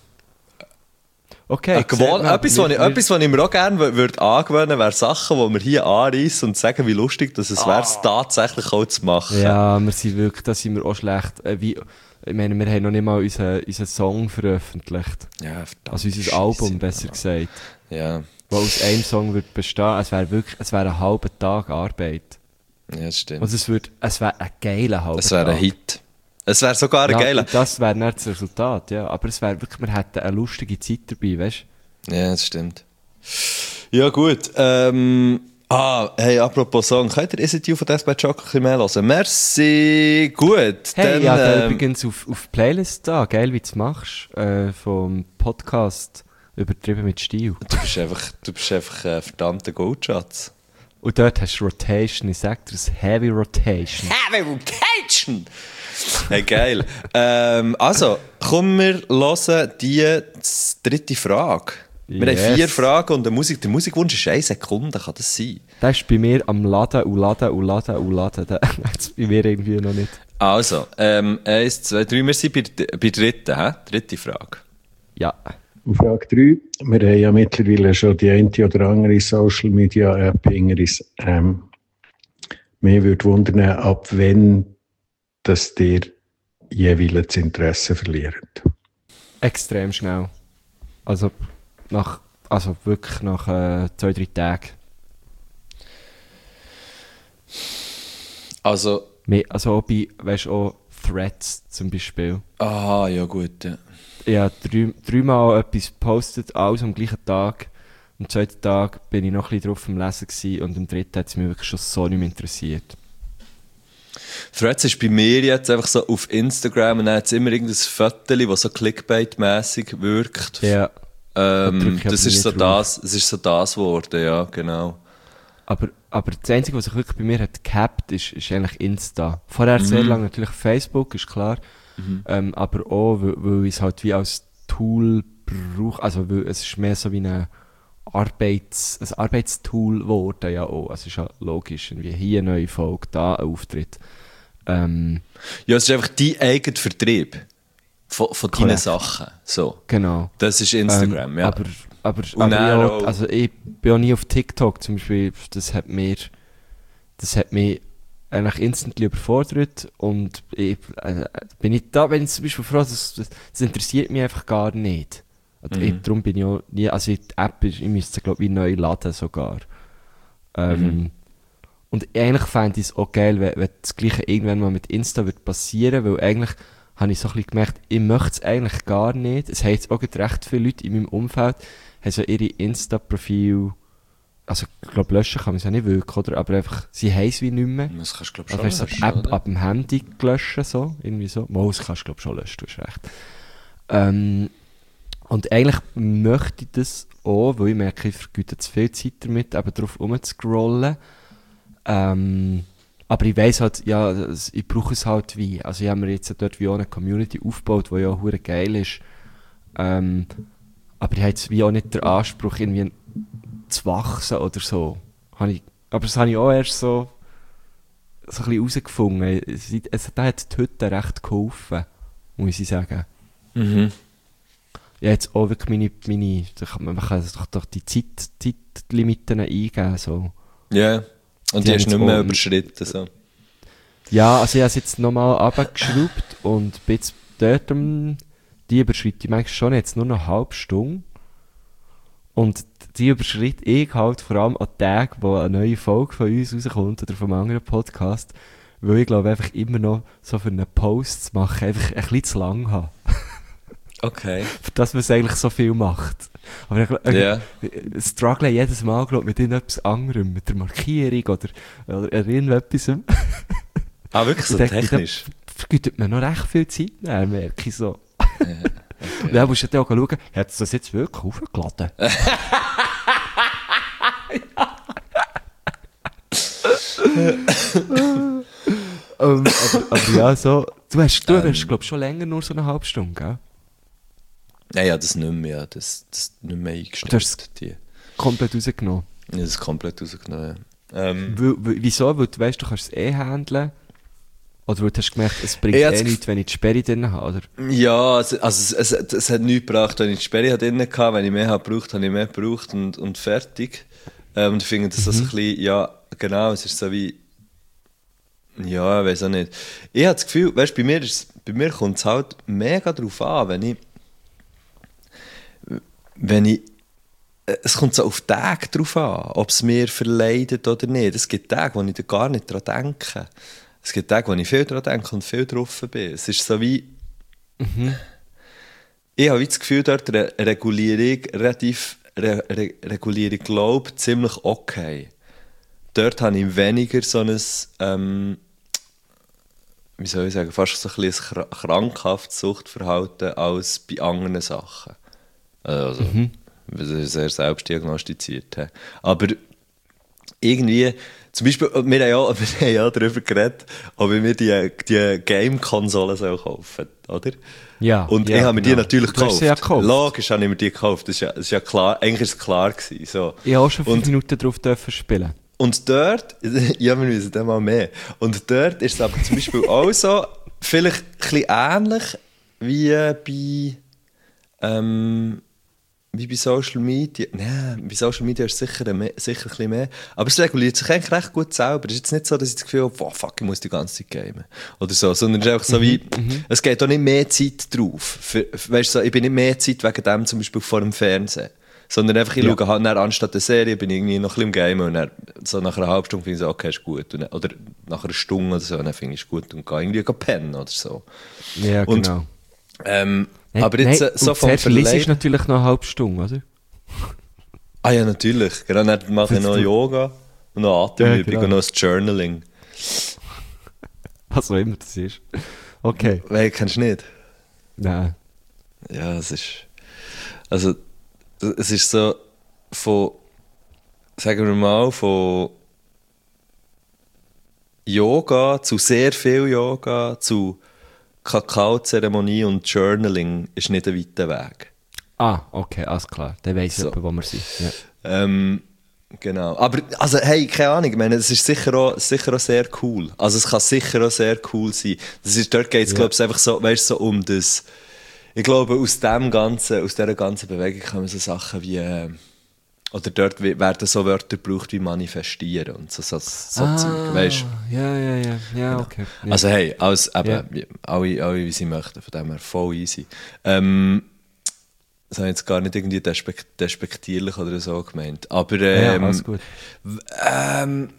Okay, Eine Gewohn- sieht man, etwas, wir- was ich, wir- etwas, was ich mir auch gerne wür- würde angewöhnen, wäre Sachen, die wir hier anreissen und sagen, wie lustig dass es wäre, es tatsächlich auch zu machen. Ja, wir sind wirklich, da sind wir auch schlecht. Äh, wie, ich meine, wir haben noch nicht mal unseren, unseren Song veröffentlicht. Ja, verdammt. Also unser Scheisse, Album, besser Mann. gesagt. Ja, Was aus einem Song würde bestehen. Es wäre wirklich, es wäre ein halber Tag Arbeit. ja, das stimmt. Also es würde, es wäre ein geiler halber Tag. Es wäre ein Hit. Es wäre sogar ein Ja, geiler. das wäre nicht das Resultat, ja. Aber es wäre wirklich, wir hätten eine lustige Zeit dabei, weißt du? Ja, das stimmt. Ja, gut. Ähm, ah, hey, apropos Song, könnt ihr Is It You von Death by Chocolate ein bisschen mehr hören? Merci, gut. Hey, dann, ja, da ähm, übrigens auf, auf Playlist da, geil, wie du es machst, äh, vom Podcast «Übertrieben mit Stil». du bist einfach, du bist einfach ein verdammter Goldschatz. Und dort hast du Rotation, ich sag dir, das Heavy Rotation. Heavy Rotation! Hey, geil. ähm, also, kommen wir hören die z- dritte Frage. Wir Yes. haben vier Fragen und der, Musik, der Musikwunsch ist eine Sekunde, kann das sein? Der ist bei mir am Laden und Laden und Laden und Laden. Der ist bei mir irgendwie noch nicht. Also, ähm, eins, zwei, drei, wir sind bei, der- bei der dritten, hä? Dritte Frage. Ja. Und Frage drei. Wir haben ja mittlerweile schon die eine oder andere Social Media App hinter uns. Ähm, mich würde wundern, ab wann dass ihr jeweils das Interesse verliert. Extrem schnell. Also, nach, also wirklich nach äh, zwei, drei Tagen. Also, Me- Also auch bei, weißt du, auch Threads zum Beispiel. ah, ja gut, ja. Ich habe drei, dreimal etwas gepostet, alles am gleichen Tag. Am zweiten Tag bin ich noch ein bisschen drauf am Lesen gewesen, und am dritten hat es mich wirklich schon so nicht mehr interessiert. Threads ist bei mir jetzt einfach so auf Instagram und dann hat es immer irgendein Foto, das so Clickbait-mässig wirkt. Ja. Da drück Ähm, ich das aber ist nie so drauf. das, es ist so das geworden, ja, genau. Aber, aber das Einzige, was sich wirklich bei mir hat gehabt, ist, ist eigentlich Insta. Vorher sehr Mhm. lange natürlich Facebook, ist klar. Ähm, aber auch, weil, weil ich es halt wie als Tool brauche, also weil es ist mehr so wie eine Arbeits, ein Arbeitstool geworden, ja auch. Also es ist ja logisch, irgendwie hier eine neue Folge, da ein Auftritt. Ähm, Ja, es ist einfach dein eigener Vertrieb von, von deinen Korrekt. Sachen. So. genau. Das ist Instagram, Ähm, ja. Aber, aber, Und aber dann ja, auch- also ich bin auch nie auf TikTok zum Beispiel, das hat mir, das hat mich eigentlich instantly überfordert und ich, äh, bin ich da, bin ich zum Beispiel froh, das, das, das interessiert mich einfach gar nicht. Und ich, darum bin ich auch nie, also die App, ist, ich müsste sie glaube ich neu laden sogar. Ähm, Mhm. Und eigentlich fände ich es auch geil, wenn, wenn das Gleiche irgendwann mal mit Insta wird passieren, weil eigentlich habe ich so ein bisschen gemerkt, ich möchte es eigentlich gar nicht. Es haben jetzt auch gerade recht viele Leute in meinem Umfeld, haben so ihre Insta-Profil, also ich glaube löschen kann man es ja nicht wirklich, oder? Aber einfach, sie haben es wie nicht mehr. Das kannst du, glaube Also ich, hast schon du so die löschen, App oder? ab dem Handy gelöscht, so, irgendwie so. Mal, das kannst du glaube ich schon löschen, du hast recht. Ähm, und eigentlich möchte ich das auch, weil ich merke, ich vergüte zu viel Zeit damit, eben drauf rumzuscrollen. Ähm, aber ich weiss halt, ja, das- ich brauche es halt wie. Also ich habe mir jetzt dort wie auch eine Community aufgebaut, die ja auch hure geil ist. Ähm, aber ich habe jetzt wie auch nicht den Anspruch, irgendwie zu wachsen oder so. Habe ich, aber das habe ich auch erst so, so ein bisschen herausgefunden. Es, es, da hat die Hütte recht geholfen, muss ich sagen. Mhm. Ja, jetzt auch wirklich meine, meine da kann man, man kann doch, doch die Zeit, Zeitlimiten eingeben, so. Ja, und Die die haben hast du jetzt nicht mehr auch- überschritten. So. Ja, also ich habe es jetzt nochmal runtergeschraubt und bin jetzt dort, um, die überschreite ich manchmal schon jetzt nur noch eine halbe Stunde. Und die überschritt ich halt vor allem an Tagen, wo eine neue Folge von uns rauskommt oder von einem anderen Podcast, weil ich glaube einfach immer noch so für einen Post zu machen, einfach ein bisschen zu lang habe. Okay. Für das man es eigentlich so viel macht. Aber ich, ich, Ja. ich struggle jedes Mal glaub, mit irgendetwas anderem, mit der Markierung oder, oder irgendetwas. Ah, wirklich so Und dann- technisch? dann vergütet man noch recht viel Zeit, dann merke ich so. Und dann musst du dann auch schauen, hat es das jetzt wirklich aufgeladen? ähm, aber, aber ja, so, du hast, du Ähm. hast glaube schon länger nur so eine halbe Stunde, gell? Nein, ja, das nicht mehr. Das, das nicht mehr eingestellt. Du hast die. Komplett rausgenommen. Ich habe das komplett rausgenommen. Ja. Ähm, Weil, weil, wieso? Weil du weißt, du kannst es eh handeln. Oder weil du hast gemerkt, es bringt Ich eh hab's nichts, wenn ich die Sperre drin habe, oder? ja, also, also es, es, es hat nichts gebracht, wenn ich die Sperre drin hatte. Wenn ich mehr habe gebraucht, habe ich mehr gebraucht und, und fertig. Ähm, und ich finde das so ein bisschen, ja, genau, es ist so wie, ja, ich weiß auch nicht. Ich habe das Gefühl, weißt, bei mir, ist- bei mir kommt es halt mega drauf an, wenn ich, wenn ich, es kommt so auf Tage drauf an, ob es mir verleidet oder nicht. Es gibt Tage, wo ich da gar nicht dran denke. Es gibt Tage, wo ich viel dran denke und viel drauf bin. Es ist so wie, ich habe wie das Gefühl, dort Re Regulierung, relativ Re Re Regulierung, glaube ziemlich okay. Dort habe ich weniger so ein, ähm, wie soll ich sagen, fast so ein bisschen ein krankhaftes Suchtverhalten als bei anderen Sachen. Also, was ich sehr selbst diagnostiziert habe. Aber irgendwie, zum Beispiel, wir haben ja, wir haben ja darüber geredet, ob ich mir die, die Game-Konsole soll kaufen, oder? Ja. Und ja, ich habe mir die genau. natürlich Du hast gekauft. sie ja gekauft. Logisch habe ich mir die gekauft. Das ist ja, das ist ja klar, eigentlich ist es klar gewesen. So. Ich habe auch schon fünf Und- Minuten drauf dürfen spielen. Und dort, ja, wir müssen dann mal mehr. Und dort ist es aber zum Beispiel auch so, vielleicht ein bisschen ähnlich wie bei, ähm, wie bei Social Media. Nein, bei Social Media ist es sicher, mehr, sicher ein bisschen mehr. Aber es reguliert sich eigentlich recht gut selber. Es ist jetzt nicht so, dass ich das Gefühl habe, boah, fuck, ich muss die ganze Zeit gamen. Oder so. Sondern es ist einfach so wie, es geht auch nicht mehr Zeit drauf. Für, weißt du, so, ich bin nicht mehr Zeit wegen dem zum Beispiel vor dem Fernsehen. Sondern einfach, ich Ja. schaue halt dann, anstatt der Serie, bin ich irgendwie noch ein bisschen im Game und dann, so nach einer halben Stunde finde ich so, okay, ist gut. Und dann, oder nach einer Stunde oder so, dann finde ich es gut und gehe irgendwie pennen oder so. Ja, Und- genau. Ähm, Nein, aber jetzt nein, äh, so und vom zuerst liest Verleih... ist natürlich noch eine halbe Stunde, oder? Ah ja, natürlich. Genau, dann mache ich Das noch du- Yoga und noch Atemübung Ja, genau. und noch das Journaling. Was auch immer das ist. Okay. Weil, kennst du nicht? Nein. Ja, es ist... Also, es ist so von... Sagen wir mal, von Yoga zu sehr viel Yoga zu Kakaozeremonie und Journaling ist nicht ein weiter Weg. Ah, okay, alles klar. Dann weiss So. jemand, wo wir sind. Ja. Ähm, genau. Aber, also, hey, keine Ahnung, ich meine, es ist sicher auch, sicher auch sehr cool. Also, es kann sicher auch sehr cool sein. Das ist, dort geht es, Ja. glaube ich, einfach so, weißt du, so um das, ich glaube, aus dem ganzen, aus dieser ganzen Bewegung kommen so Sachen wie, äh, oder dort we- werden so Wörter gebraucht wie manifestieren und so, so, so ah, Zeug, weißt du? Ja, ja, ja. Ja, okay. Ja. Also, hey, alles, eben, Ja. wie- alle, alle, wie sie möchten, von dem her voll easy. Ähm, das habe ich jetzt gar nicht irgendwie despekt despektierlich oder so gemeint. Aber, ja, ähm, alles gut. ähm,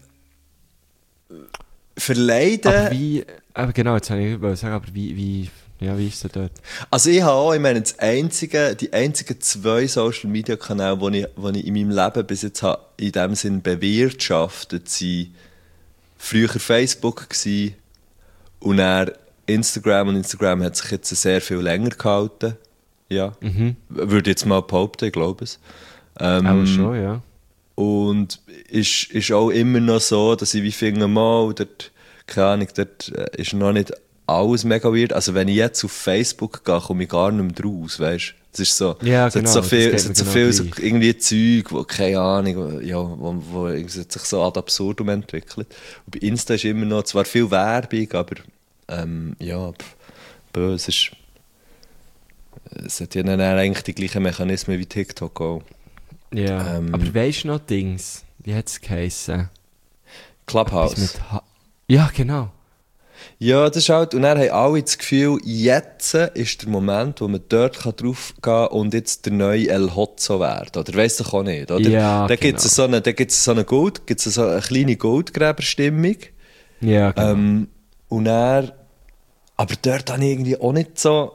verleiden. Aber wie, aber genau, jetzt habe ich wollte sagen, aber wie, wie, ja, wie ist es dort? Also ich habe auch, ich meine, das einzige, die einzigen zwei Social Media Kanäle, die ich, die ich in meinem Leben bis jetzt habe, in dem Sinn bewirtschaftet, sind früher Facebook gewesen und dann Instagram, und Instagram hat sich jetzt sehr viel länger gehalten. Ja, Mhm. würde ich jetzt mal behaupten, ich glaube es. Ähm, Auch schon, ja. Und ist, ist auch immer noch so, dass ich wie finde, mal, dort, keine Ahnung, dort äh, ist noch nicht alles mega weird. Also wenn ich jetzt auf Facebook gehe, komme ich gar nicht mehr raus, weißt du? Es ist so, Ja, es hat genau, so das viel, geht es mir hat so genau viel so gleich. irgendwie Zeug, wo, keine Ahnung, wo- ja, wo, wo es hat sich so ad absurdum entwickelt. Und bei Insta ist immer noch zwar viel Werbung, aber ähm, ja, pff, bö, es ist, es hat ja dann eigentlich die gleichen Mechanismen wie TikTok auch. Ja. Ähm, aber weißt du noch Dings? Wie hat es geheissen? Clubhouse. Etwas mit Ha- ja, genau. Ja, das ist halt, und dann haben alle das Gefühl, jetzt ist der Moment, wo man dort drauf gehen kann und jetzt der neue El Hotzo werden. Oder weiss doch auch nicht, oder? Ja, da gibt es genau. so eine, da gibt's so eine Gold, gibt's so eine kleine Goldgräberstimmung. Ja, genau. Ähm, und dann, aber dort habe ich irgendwie auch nicht so,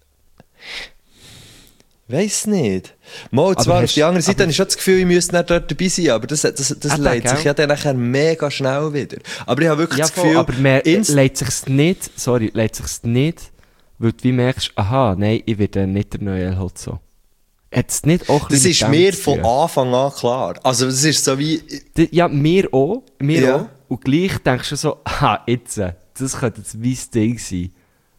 weiss nicht. Mal, Aber zwar auf hast- die andere Seite aber- habe ich schon das Gefühl, ich müsste nicht dort dabei sein, aber das, das, das Eben, leitet sich gell? ja dann nachher mega schnell wieder. Aber ich habe wirklich ja, das voll, Gefühl, aber man Inst- lädt sich's nicht, sorry, lädt sich's nicht, weil du wie merkst, aha, nein, ich werde nicht der neue El Hotzo. Hat's nicht auch ein das bisschen ist mit dem mir zu von tun? Anfang an klar. Also es ist so wie, D- Ja, mir auch, mir Ja. auch. Und gleich denkst du so, aha, jetzt, äh, das könnte jetzt mein Ding sein.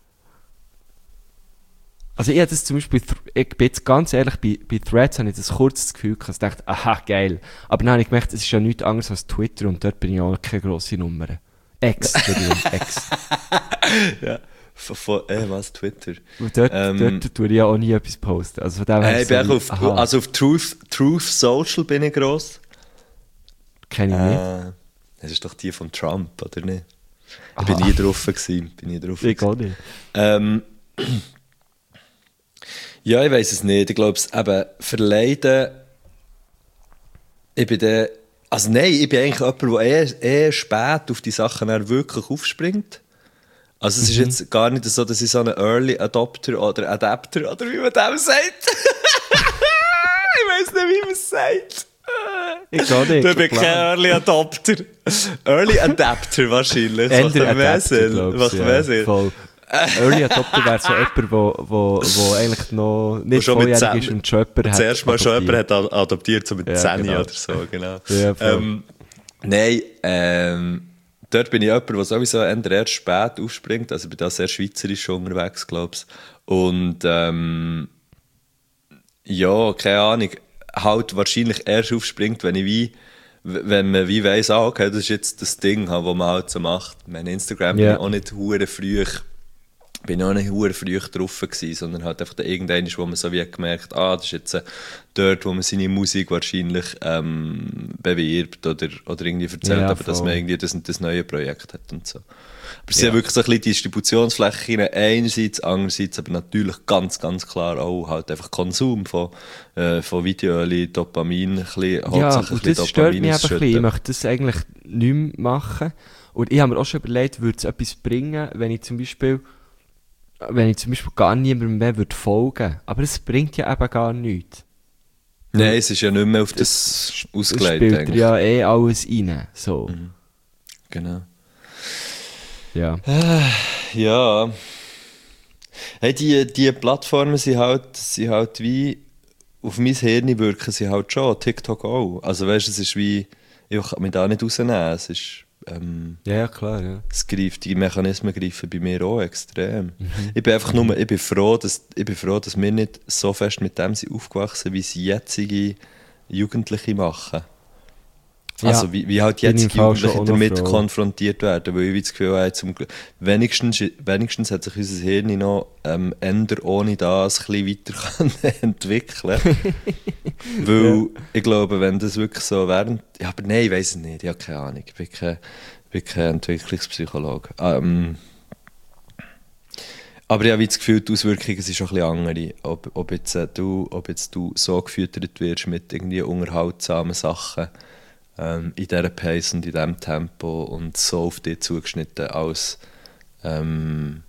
Also ich habe das zum Beispiel, ich bin jetzt ganz ehrlich, bei, bei Threads habe ich das kurz das Gefühl gehabt, ich dachte, aha, geil. Aber dann habe ich gemerkt, es ist ja nichts anderes als Twitter und dort bin ich auch keine grosse Nummer. Ex, Entschuldigung, Ex. ja, von, von äh, was, Twitter. Und dort, Ähm, dort tue ich ja auch nie etwas posten. Also von dem her Äh, ich so bin auch wie, auf, aha, also auf Truth, Truth Social bin ich gross. kenne ich nicht. Äh, das ist doch die von Trump, oder nicht? Ich Aha. bin nie drauf gewesen, bin nie drauf Ich gewesen. auch nicht. Ähm, ja, ich weiss es nicht. Ich glaube, es eben verleiden. Ich bin der. Also nein, ich bin eigentlich jemand, der eher, eher spät auf die Sachen dann wirklich aufspringt. Also es ist jetzt gar nicht so, dass ich so ein Early Adopter oder Adapter oder wie man dem sagt. Ich weiss nicht, wie man es sagt. Ich auch nicht. Du bist kein Early Adopter. Early Adapter wahrscheinlich. Das macht Ender dann mehr Adapter, Sinn. glaub's, Macht ja, mehr Sinn. voll. Early Adopter wäre so jemand, wo, wo, wo eigentlich noch nicht schon mit volljährig zehn- ist und schon jemand hat Zuerst mal schon adoptiert. jemand hat a- adoptiert, so mit Ja, zehn genau. oder so, genau. Ja, voll. ähm, nein, ähm, dort bin ich jemand, der sowieso eher erst spät aufspringt. Also ich bin da sehr schweizerisch schon unterwegs, glaube ich. Und ähm, ja, keine Ahnung, halt wahrscheinlich erst aufspringt, wenn ich wie, wenn man wie weiss, ah, okay, das ist jetzt das Ding, das man halt so macht. Mein Instagram Ja. bin ich auch nicht hure früh, bin auch nicht hure früh drauf gewesen, sondern halt einfach irgendwann ist, wo man so wie gemerkt, ah, das ist jetzt äh, dort, wo man seine Musik wahrscheinlich ähm, bewirbt oder, oder irgendwie erzählt, Ja, aber dass voll. man irgendwie das, das neue Projekt hat und so. Aber es sind Ja. ja wirklich so ein bisschen Distributionsflächen einerseits, andererseits aber natürlich ganz, ganz klar auch halt einfach Konsum von, äh, von Video, Dopamin, ein bisschen, Ja, hauptsächlich und ein das bisschen stört mich Dopamin eben ein bisschen. Ich ausschütten. möchte das eigentlich nicht mehr machen. Und ich habe mir auch schon überlegt, würde es etwas bringen, wenn ich zum Beispiel, wenn ich zum Beispiel gar niemandem mehr würde folgen. Aber es bringt ja eben gar nichts. Nein, es ist ja nicht mehr auf das, Es ausgelegt spielt eigentlich. ja eh alles rein. So. Genau. Ja. Ja. Hey, die, die Plattformen sind halt, sind halt wie, auf mein Hirn wirken sie halt schon, TikTok auch. Also weißt du, es ist wie, ich kann mich da nicht rausnehmen. Es ist, Ähm, Ja, ja, klar, ja. es greift, die Mechanismen greifen bei mir auch extrem. Mhm. Ich bin einfach nur, ich bin froh, dass, ich bin froh, dass wir nicht so fest mit dem sind aufgewachsen, wie es jetzige Jugendliche machen. Ja, Also wie, wie halt bin ich im jetzige Fall schon Jugendliche auch noch damit froh. konfrontiert werden, weil ich wie das Gefühl habe, zum Glück, wenigstens, wenigstens hat sich unser Hirn noch ähm, änder ohne das ein bisschen weiter können entwickeln. Weil Ja. ich glaube, wenn das wirklich so während... Ja, aber nein, ich weiss es nicht, ich habe keine Ahnung. Ich bin kein, ich bin kein Entwicklungspsychologe. Ähm, aber ich habe wie das Gefühl, die Auswirkungen sind schon ein bisschen andere. Ob, ob, jetzt, äh, du, ob jetzt du so gefüttert wirst mit irgendwie unterhaltsamen Sachen ähm, in dieser Pace und in diesem Tempo und so auf dich zugeschnitten, als ähm,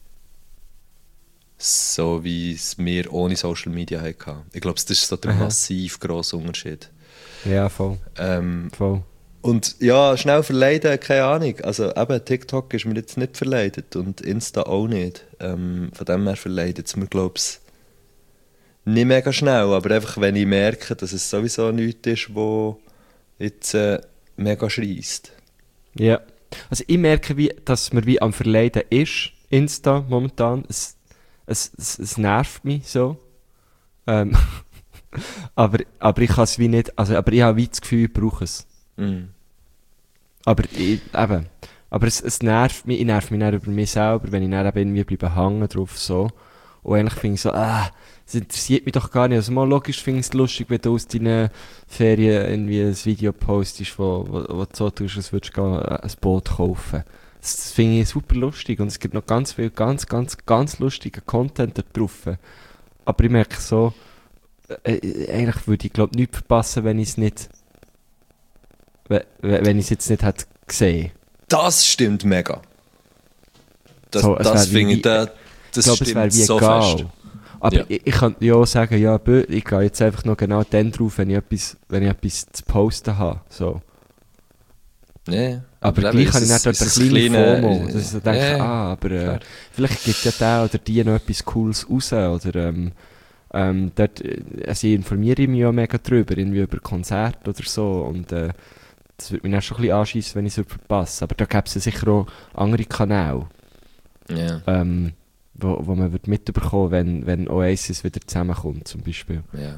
so wie es wir ohne Social Media hatten. Ich glaube, das ist so der Aha. massiv grosse Unterschied. Ja, voll. Ähm, voll. und ja, schnell verleiden, keine Ahnung. Also eben, TikTok ist mir jetzt nicht verleidet und Insta auch nicht. Ähm, von dem her verleidet es mir, glaube ich, nicht mega schnell. Aber einfach, wenn ich merke, dass es sowieso nichts ist, wo jetzt äh, mega schreisst. Ja. Also ich merke, wie, dass mir wie am Verleiden ist, Insta momentan. Es, es, es, es nervt mich so. Ähm, aber, aber ich kann es wie nicht, also aber ich habe wie das Gefühl, ich brauche es. Mm. Aber ich, eben, aber es, es nervt mich, ich nerv mich dann über mich selber, wenn ich dann eben irgendwie bleibe hängen drauf, so. Und eigentlich finde ich so, ah, das interessiert mich doch gar nicht. Also mal logisch finde ich es lustig, wenn du aus deinen Ferien irgendwie ein Video postest, wo, wo, wo du so tust, als würdest du gehen, äh, ein Boot kaufen. Das, das finde ich super lustig und es gibt noch ganz viel, ganz, ganz, ganz lustigen Content da drauf. Aber ich merke so, äh, äh, eigentlich würde ich glaube nichts verpassen, wenn ich es nicht, wenn, wenn ich es jetzt nicht hätte gesehen. Das stimmt mega. Das, So, es das wär wie- finde ich, da, das Ich glaube, es stimmt wäre wie so egal. fest. Aber Ja. ich, ich kann ja auch sagen, ja, bö, ich gehe jetzt einfach noch genau dann drauf, wenn ich etwas, wenn ich etwas zu posten habe. So. Ja, Aber, eben, gleich ist habe ich es- dann dort ist eine es kleine kleine- FOMO. Dass ich so denke, Ja, ah, aber äh, klar. vielleicht gibt ja der oder die noch etwas Cooles raus. Oder ähm, ähm, dort, äh, also ich informiere mich ja mega drüber, irgendwie über Konzerte oder so. Und äh, das würde mich dann schon ein bisschen anschiessen, wenn ich es verpasse. Aber da gäbe es ja sicher auch andere Kanäle. Ja, Ähm, wo, wo man wird mitbekommen, wenn, wenn Oasis wieder zusammenkommt, zum Beispiel. ja.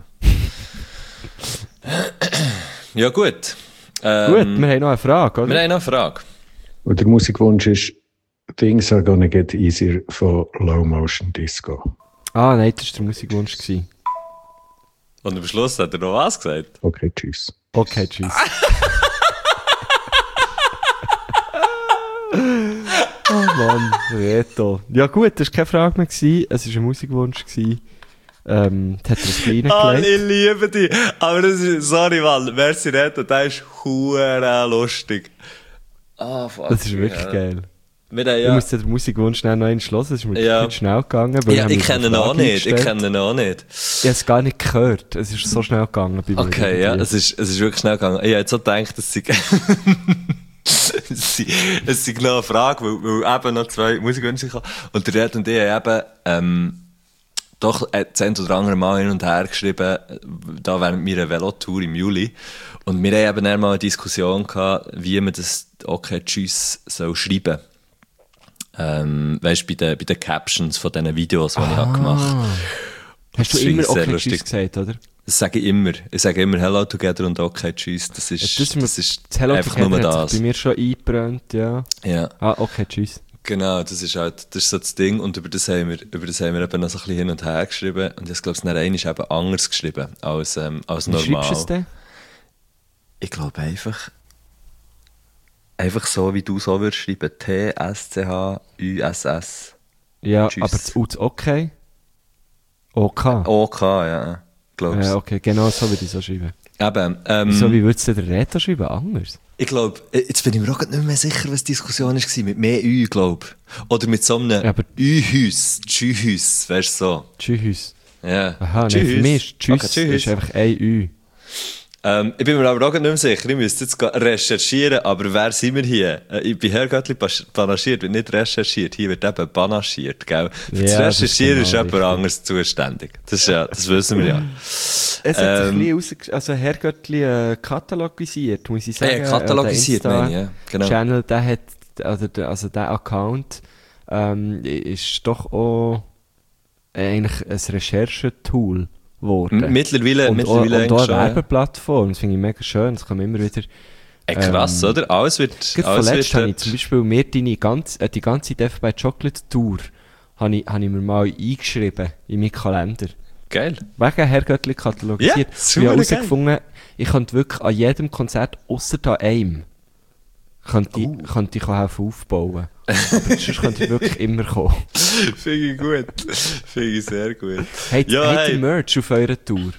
Ja, gut. Ähm, Gut, wir haben noch eine Frage, oder? wir haben noch eine Frage. Und der Musikwunsch ist Things Are Gonna Get Easier von Low Motion Disco. Ah, nein, das war der Musikwunsch. Gewesen. Und am Schluss hat er noch was gesagt. Okay, tschüss. Okay, tschüss. Oh Mann, Reto. Ja gut, das war keine Frage mehr. Gewesen. Es war ein Musikwunsch. Gewesen. Ähm, das hat er ein Ah, kleiner ich liebe dich. Aber das ist, sorry, Mann, merci Reto, der ist hure lustig. Ah, fuck. Das ist wirklich ja. geil. Wir haben Ich ja... muss den Musikwunsch schnell noch einmal hören. Das ist mir Ja. ja. schnell gegangen. weil Ja, haben ich mir kenne ihn eine auch Frage nicht, ich eingestellt. kenne ihn auch nicht. Ich habe es gar nicht gehört. Es ist so schnell gegangen bei mir. Okay, ja, irgendwie. es ist, es ist wirklich schnell gegangen. Ich hätte so gedacht, dass sie... es sind- es sind noch eine Frage, weil, weil eben noch zwei Musikwünsche kamen. Und der Red und ich haben eben ähm, doch das ein oder andere Mal hin und her geschrieben, da während meiner Velotour im Juli. Und wir haben eben dann mal eine Diskussion gehabt, wie man das «Okay, tschüss» soll schreiben. Ähm, weißt du, bei den, bei den Captions von diesen Videos, die ich habe gemacht habe. Hast du Das finde immer ich sehr okay lustig. tschüss gesagt, oder? Das sage ich immer. Ich sage immer «Hello together» und «Okay, tschüss». Das ist, Das, ist mir- das ist das Hello einfach Together nur hat das. sich bei mir schon eingebrannt, ja. Ja. Ah, okay, tschüss. Genau, das ist halt, das ist so das Ding, und über das haben wir, über das haben wir eben noch so ein bisschen hin und her geschrieben, und ich glaube, es nachher ist eben anders geschrieben, als, ähm, als Wie normal. schreibst du es denn? Ich glaube einfach, einfach so, wie du so würdest schreiben, T S C H U S S. Ja, Tschüss. aber das U das okay? OK. O K, ja, glaube ich. Ja, okay, genau so würde ich so schreiben. Eben, ähm, Wieso, wie würdest du den Reto schreiben? Anders? ich glaube, jetzt bin ich mir auch grad nicht mehr sicher, was die Diskussion war, mit mehr Ü, glaube ich. Oder mit so einem Ja, aber- Ü-Hüs, Tschüss, weißt du so. Tschüss. Ja. Aha, nein, Tschüss. für mich ist Tschüss Okay, tschüss. ist einfach ein Ü. Ähm, ich bin mir aber auch nicht mehr sicher, ich müsste jetzt recherchieren, aber wer sind wir hier? Äh, ich bin Herr Göttli panaschiert, wird nicht recherchiert, hier wird eben panaschiert, gell? Für Ja, das Recherchieren ist, genau ist jemand anderes zuständig. Das ist ja, das wissen wir ja. Es hat sich Ähm, ein bisschen rausge- also Herr Göttli äh, katalogisiert, muss ich sagen. Äh, katalogisiert, Äh, der meine ich, ja, genau. Channel, der hat, also der, also der Account, ähm, ist doch auch eigentlich ein Recherchetool geworden. M- Mittlerweile, und, mittlerweile und, und auch eigentlich schon, eine ja. Werbeplattform, das finde ich mega schön, das kann man immer wieder... Ey, krass, ähm, oder? Alles wird, Gerade alles vorletzt wird habe ich zum Beispiel mir deine ganz, äh, die ganze Death by Chocolate Tour habe ich, habe ich mir mal eingeschrieben in meinen Kalender. geil. Wegen Herr Göttli katalogisiert. Ja, Und ich super habe geil. herausgefunden, ich könnte wirklich an jedem Konzert, ausser an einem, könnte ich, Oh. könnte ich helfen aufbauen. Aber sonst könnte ich wirklich immer kommen. Finde ich gut. Finde ich sehr gut. Habt Ja, habt hey. ihr Merch auf eurer Tour?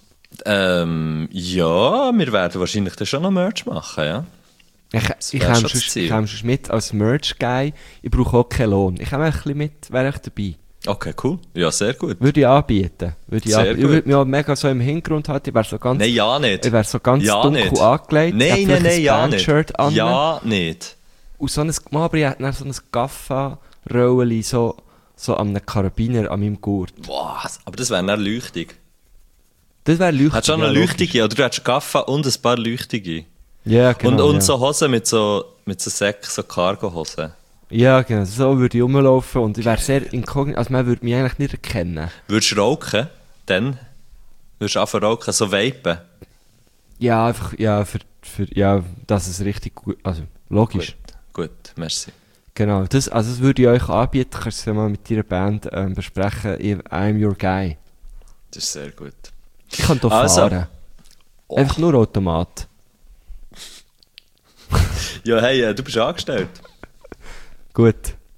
Ähm, ja, wir werden wahrscheinlich dann schon noch Merch machen, ja. Ich, ich wär komme schon das sonst, Ziel. ich komme sonst mit als Merch-Guy. Ich brauche auch keinen Lohn. Ich komme ein bisschen mit, wäre ich dabei. Okay, cool. Ja, sehr gut. Würde ich anbieten. Würde ich Sehr anbieten. Ich gut. würde mich auch mega so im Hintergrund halten. Ich wäre so ganz, Nein, ja nicht. ich wäre so ganz Ja dunkel nicht. angelegt. Nein, hätte nein, vielleicht nein, ein ja nicht. Bandshirt an. Ja nicht. Und so ein, mal, aber ich hätte dann so ein Gaffa-Röllchen so, so an einem Karabiner an meinem Gurt. Boah, aber das wäre dann leuchtig. Das wäre leuchtig. Hättest du auch noch ja, leuchtige, oder du hättest Gaffa und ein paar leuchtige. Ja, genau. und und ja. so Hosen mit so, mit so Säcken, so Cargo-Hosen. Ja, genau. So würde ich rumlaufen und ich wäre sehr inkognito. Also man würde mich eigentlich nicht erkennen. Würdest du rauchen? Dann? Würdest du anfangen rauchen, so vapen? Ja, einfach, ja, für, für, ja, dass es richtig gut, also logisch. Gut, gut, merci. Genau, das, also das würde ich euch anbieten, kannst du es ja mal mit deiner Band ähm, besprechen. Ich, I'm your guy. Das ist sehr gut. Ich kann hier Also. fahren. Einfach nur Automat. Ja, hey, äh, du bist angestellt. Gut.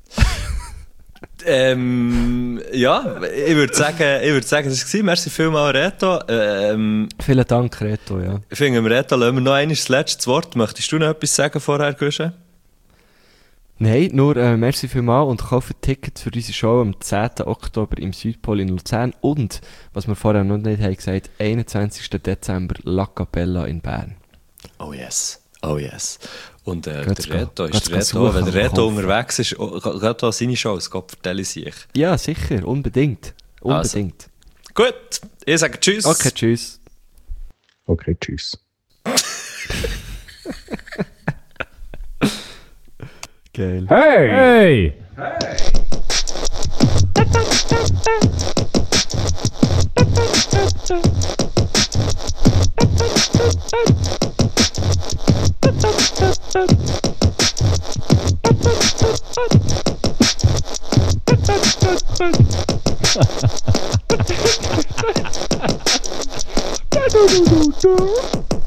Ähm, ja, ich würde sagen, ich würde sagen, das war. Merci vielmals, Reto. Ähm, Vielen Dank, Reto, ja. ich finde, Reto, lassen wir noch einmal das letzte Wort. Möchtest du noch etwas sagen vorher, Guschen? Nein, nur äh, merci vielmals und kauft Tickets für unsere Show am zehnten Oktober im Südpol in Luzern und, was wir vorher noch nicht haben gesagt, einundzwanzigsten Dezember La Capella in Bern. Oh yes, oh yes. Und äh, Geht's der Reto gehen. ist Geht's der Reto, gehen wenn der suchen Reto und unterwegs ist, oh, geht auch seine Show, es geht vertelle ich sich. Ja, sicher, unbedingt. Unbedingt. Gut, ich sage Tschüss. Okay, tschüss. Okay, tschüss. Geil. Hey! Du, du, du, du.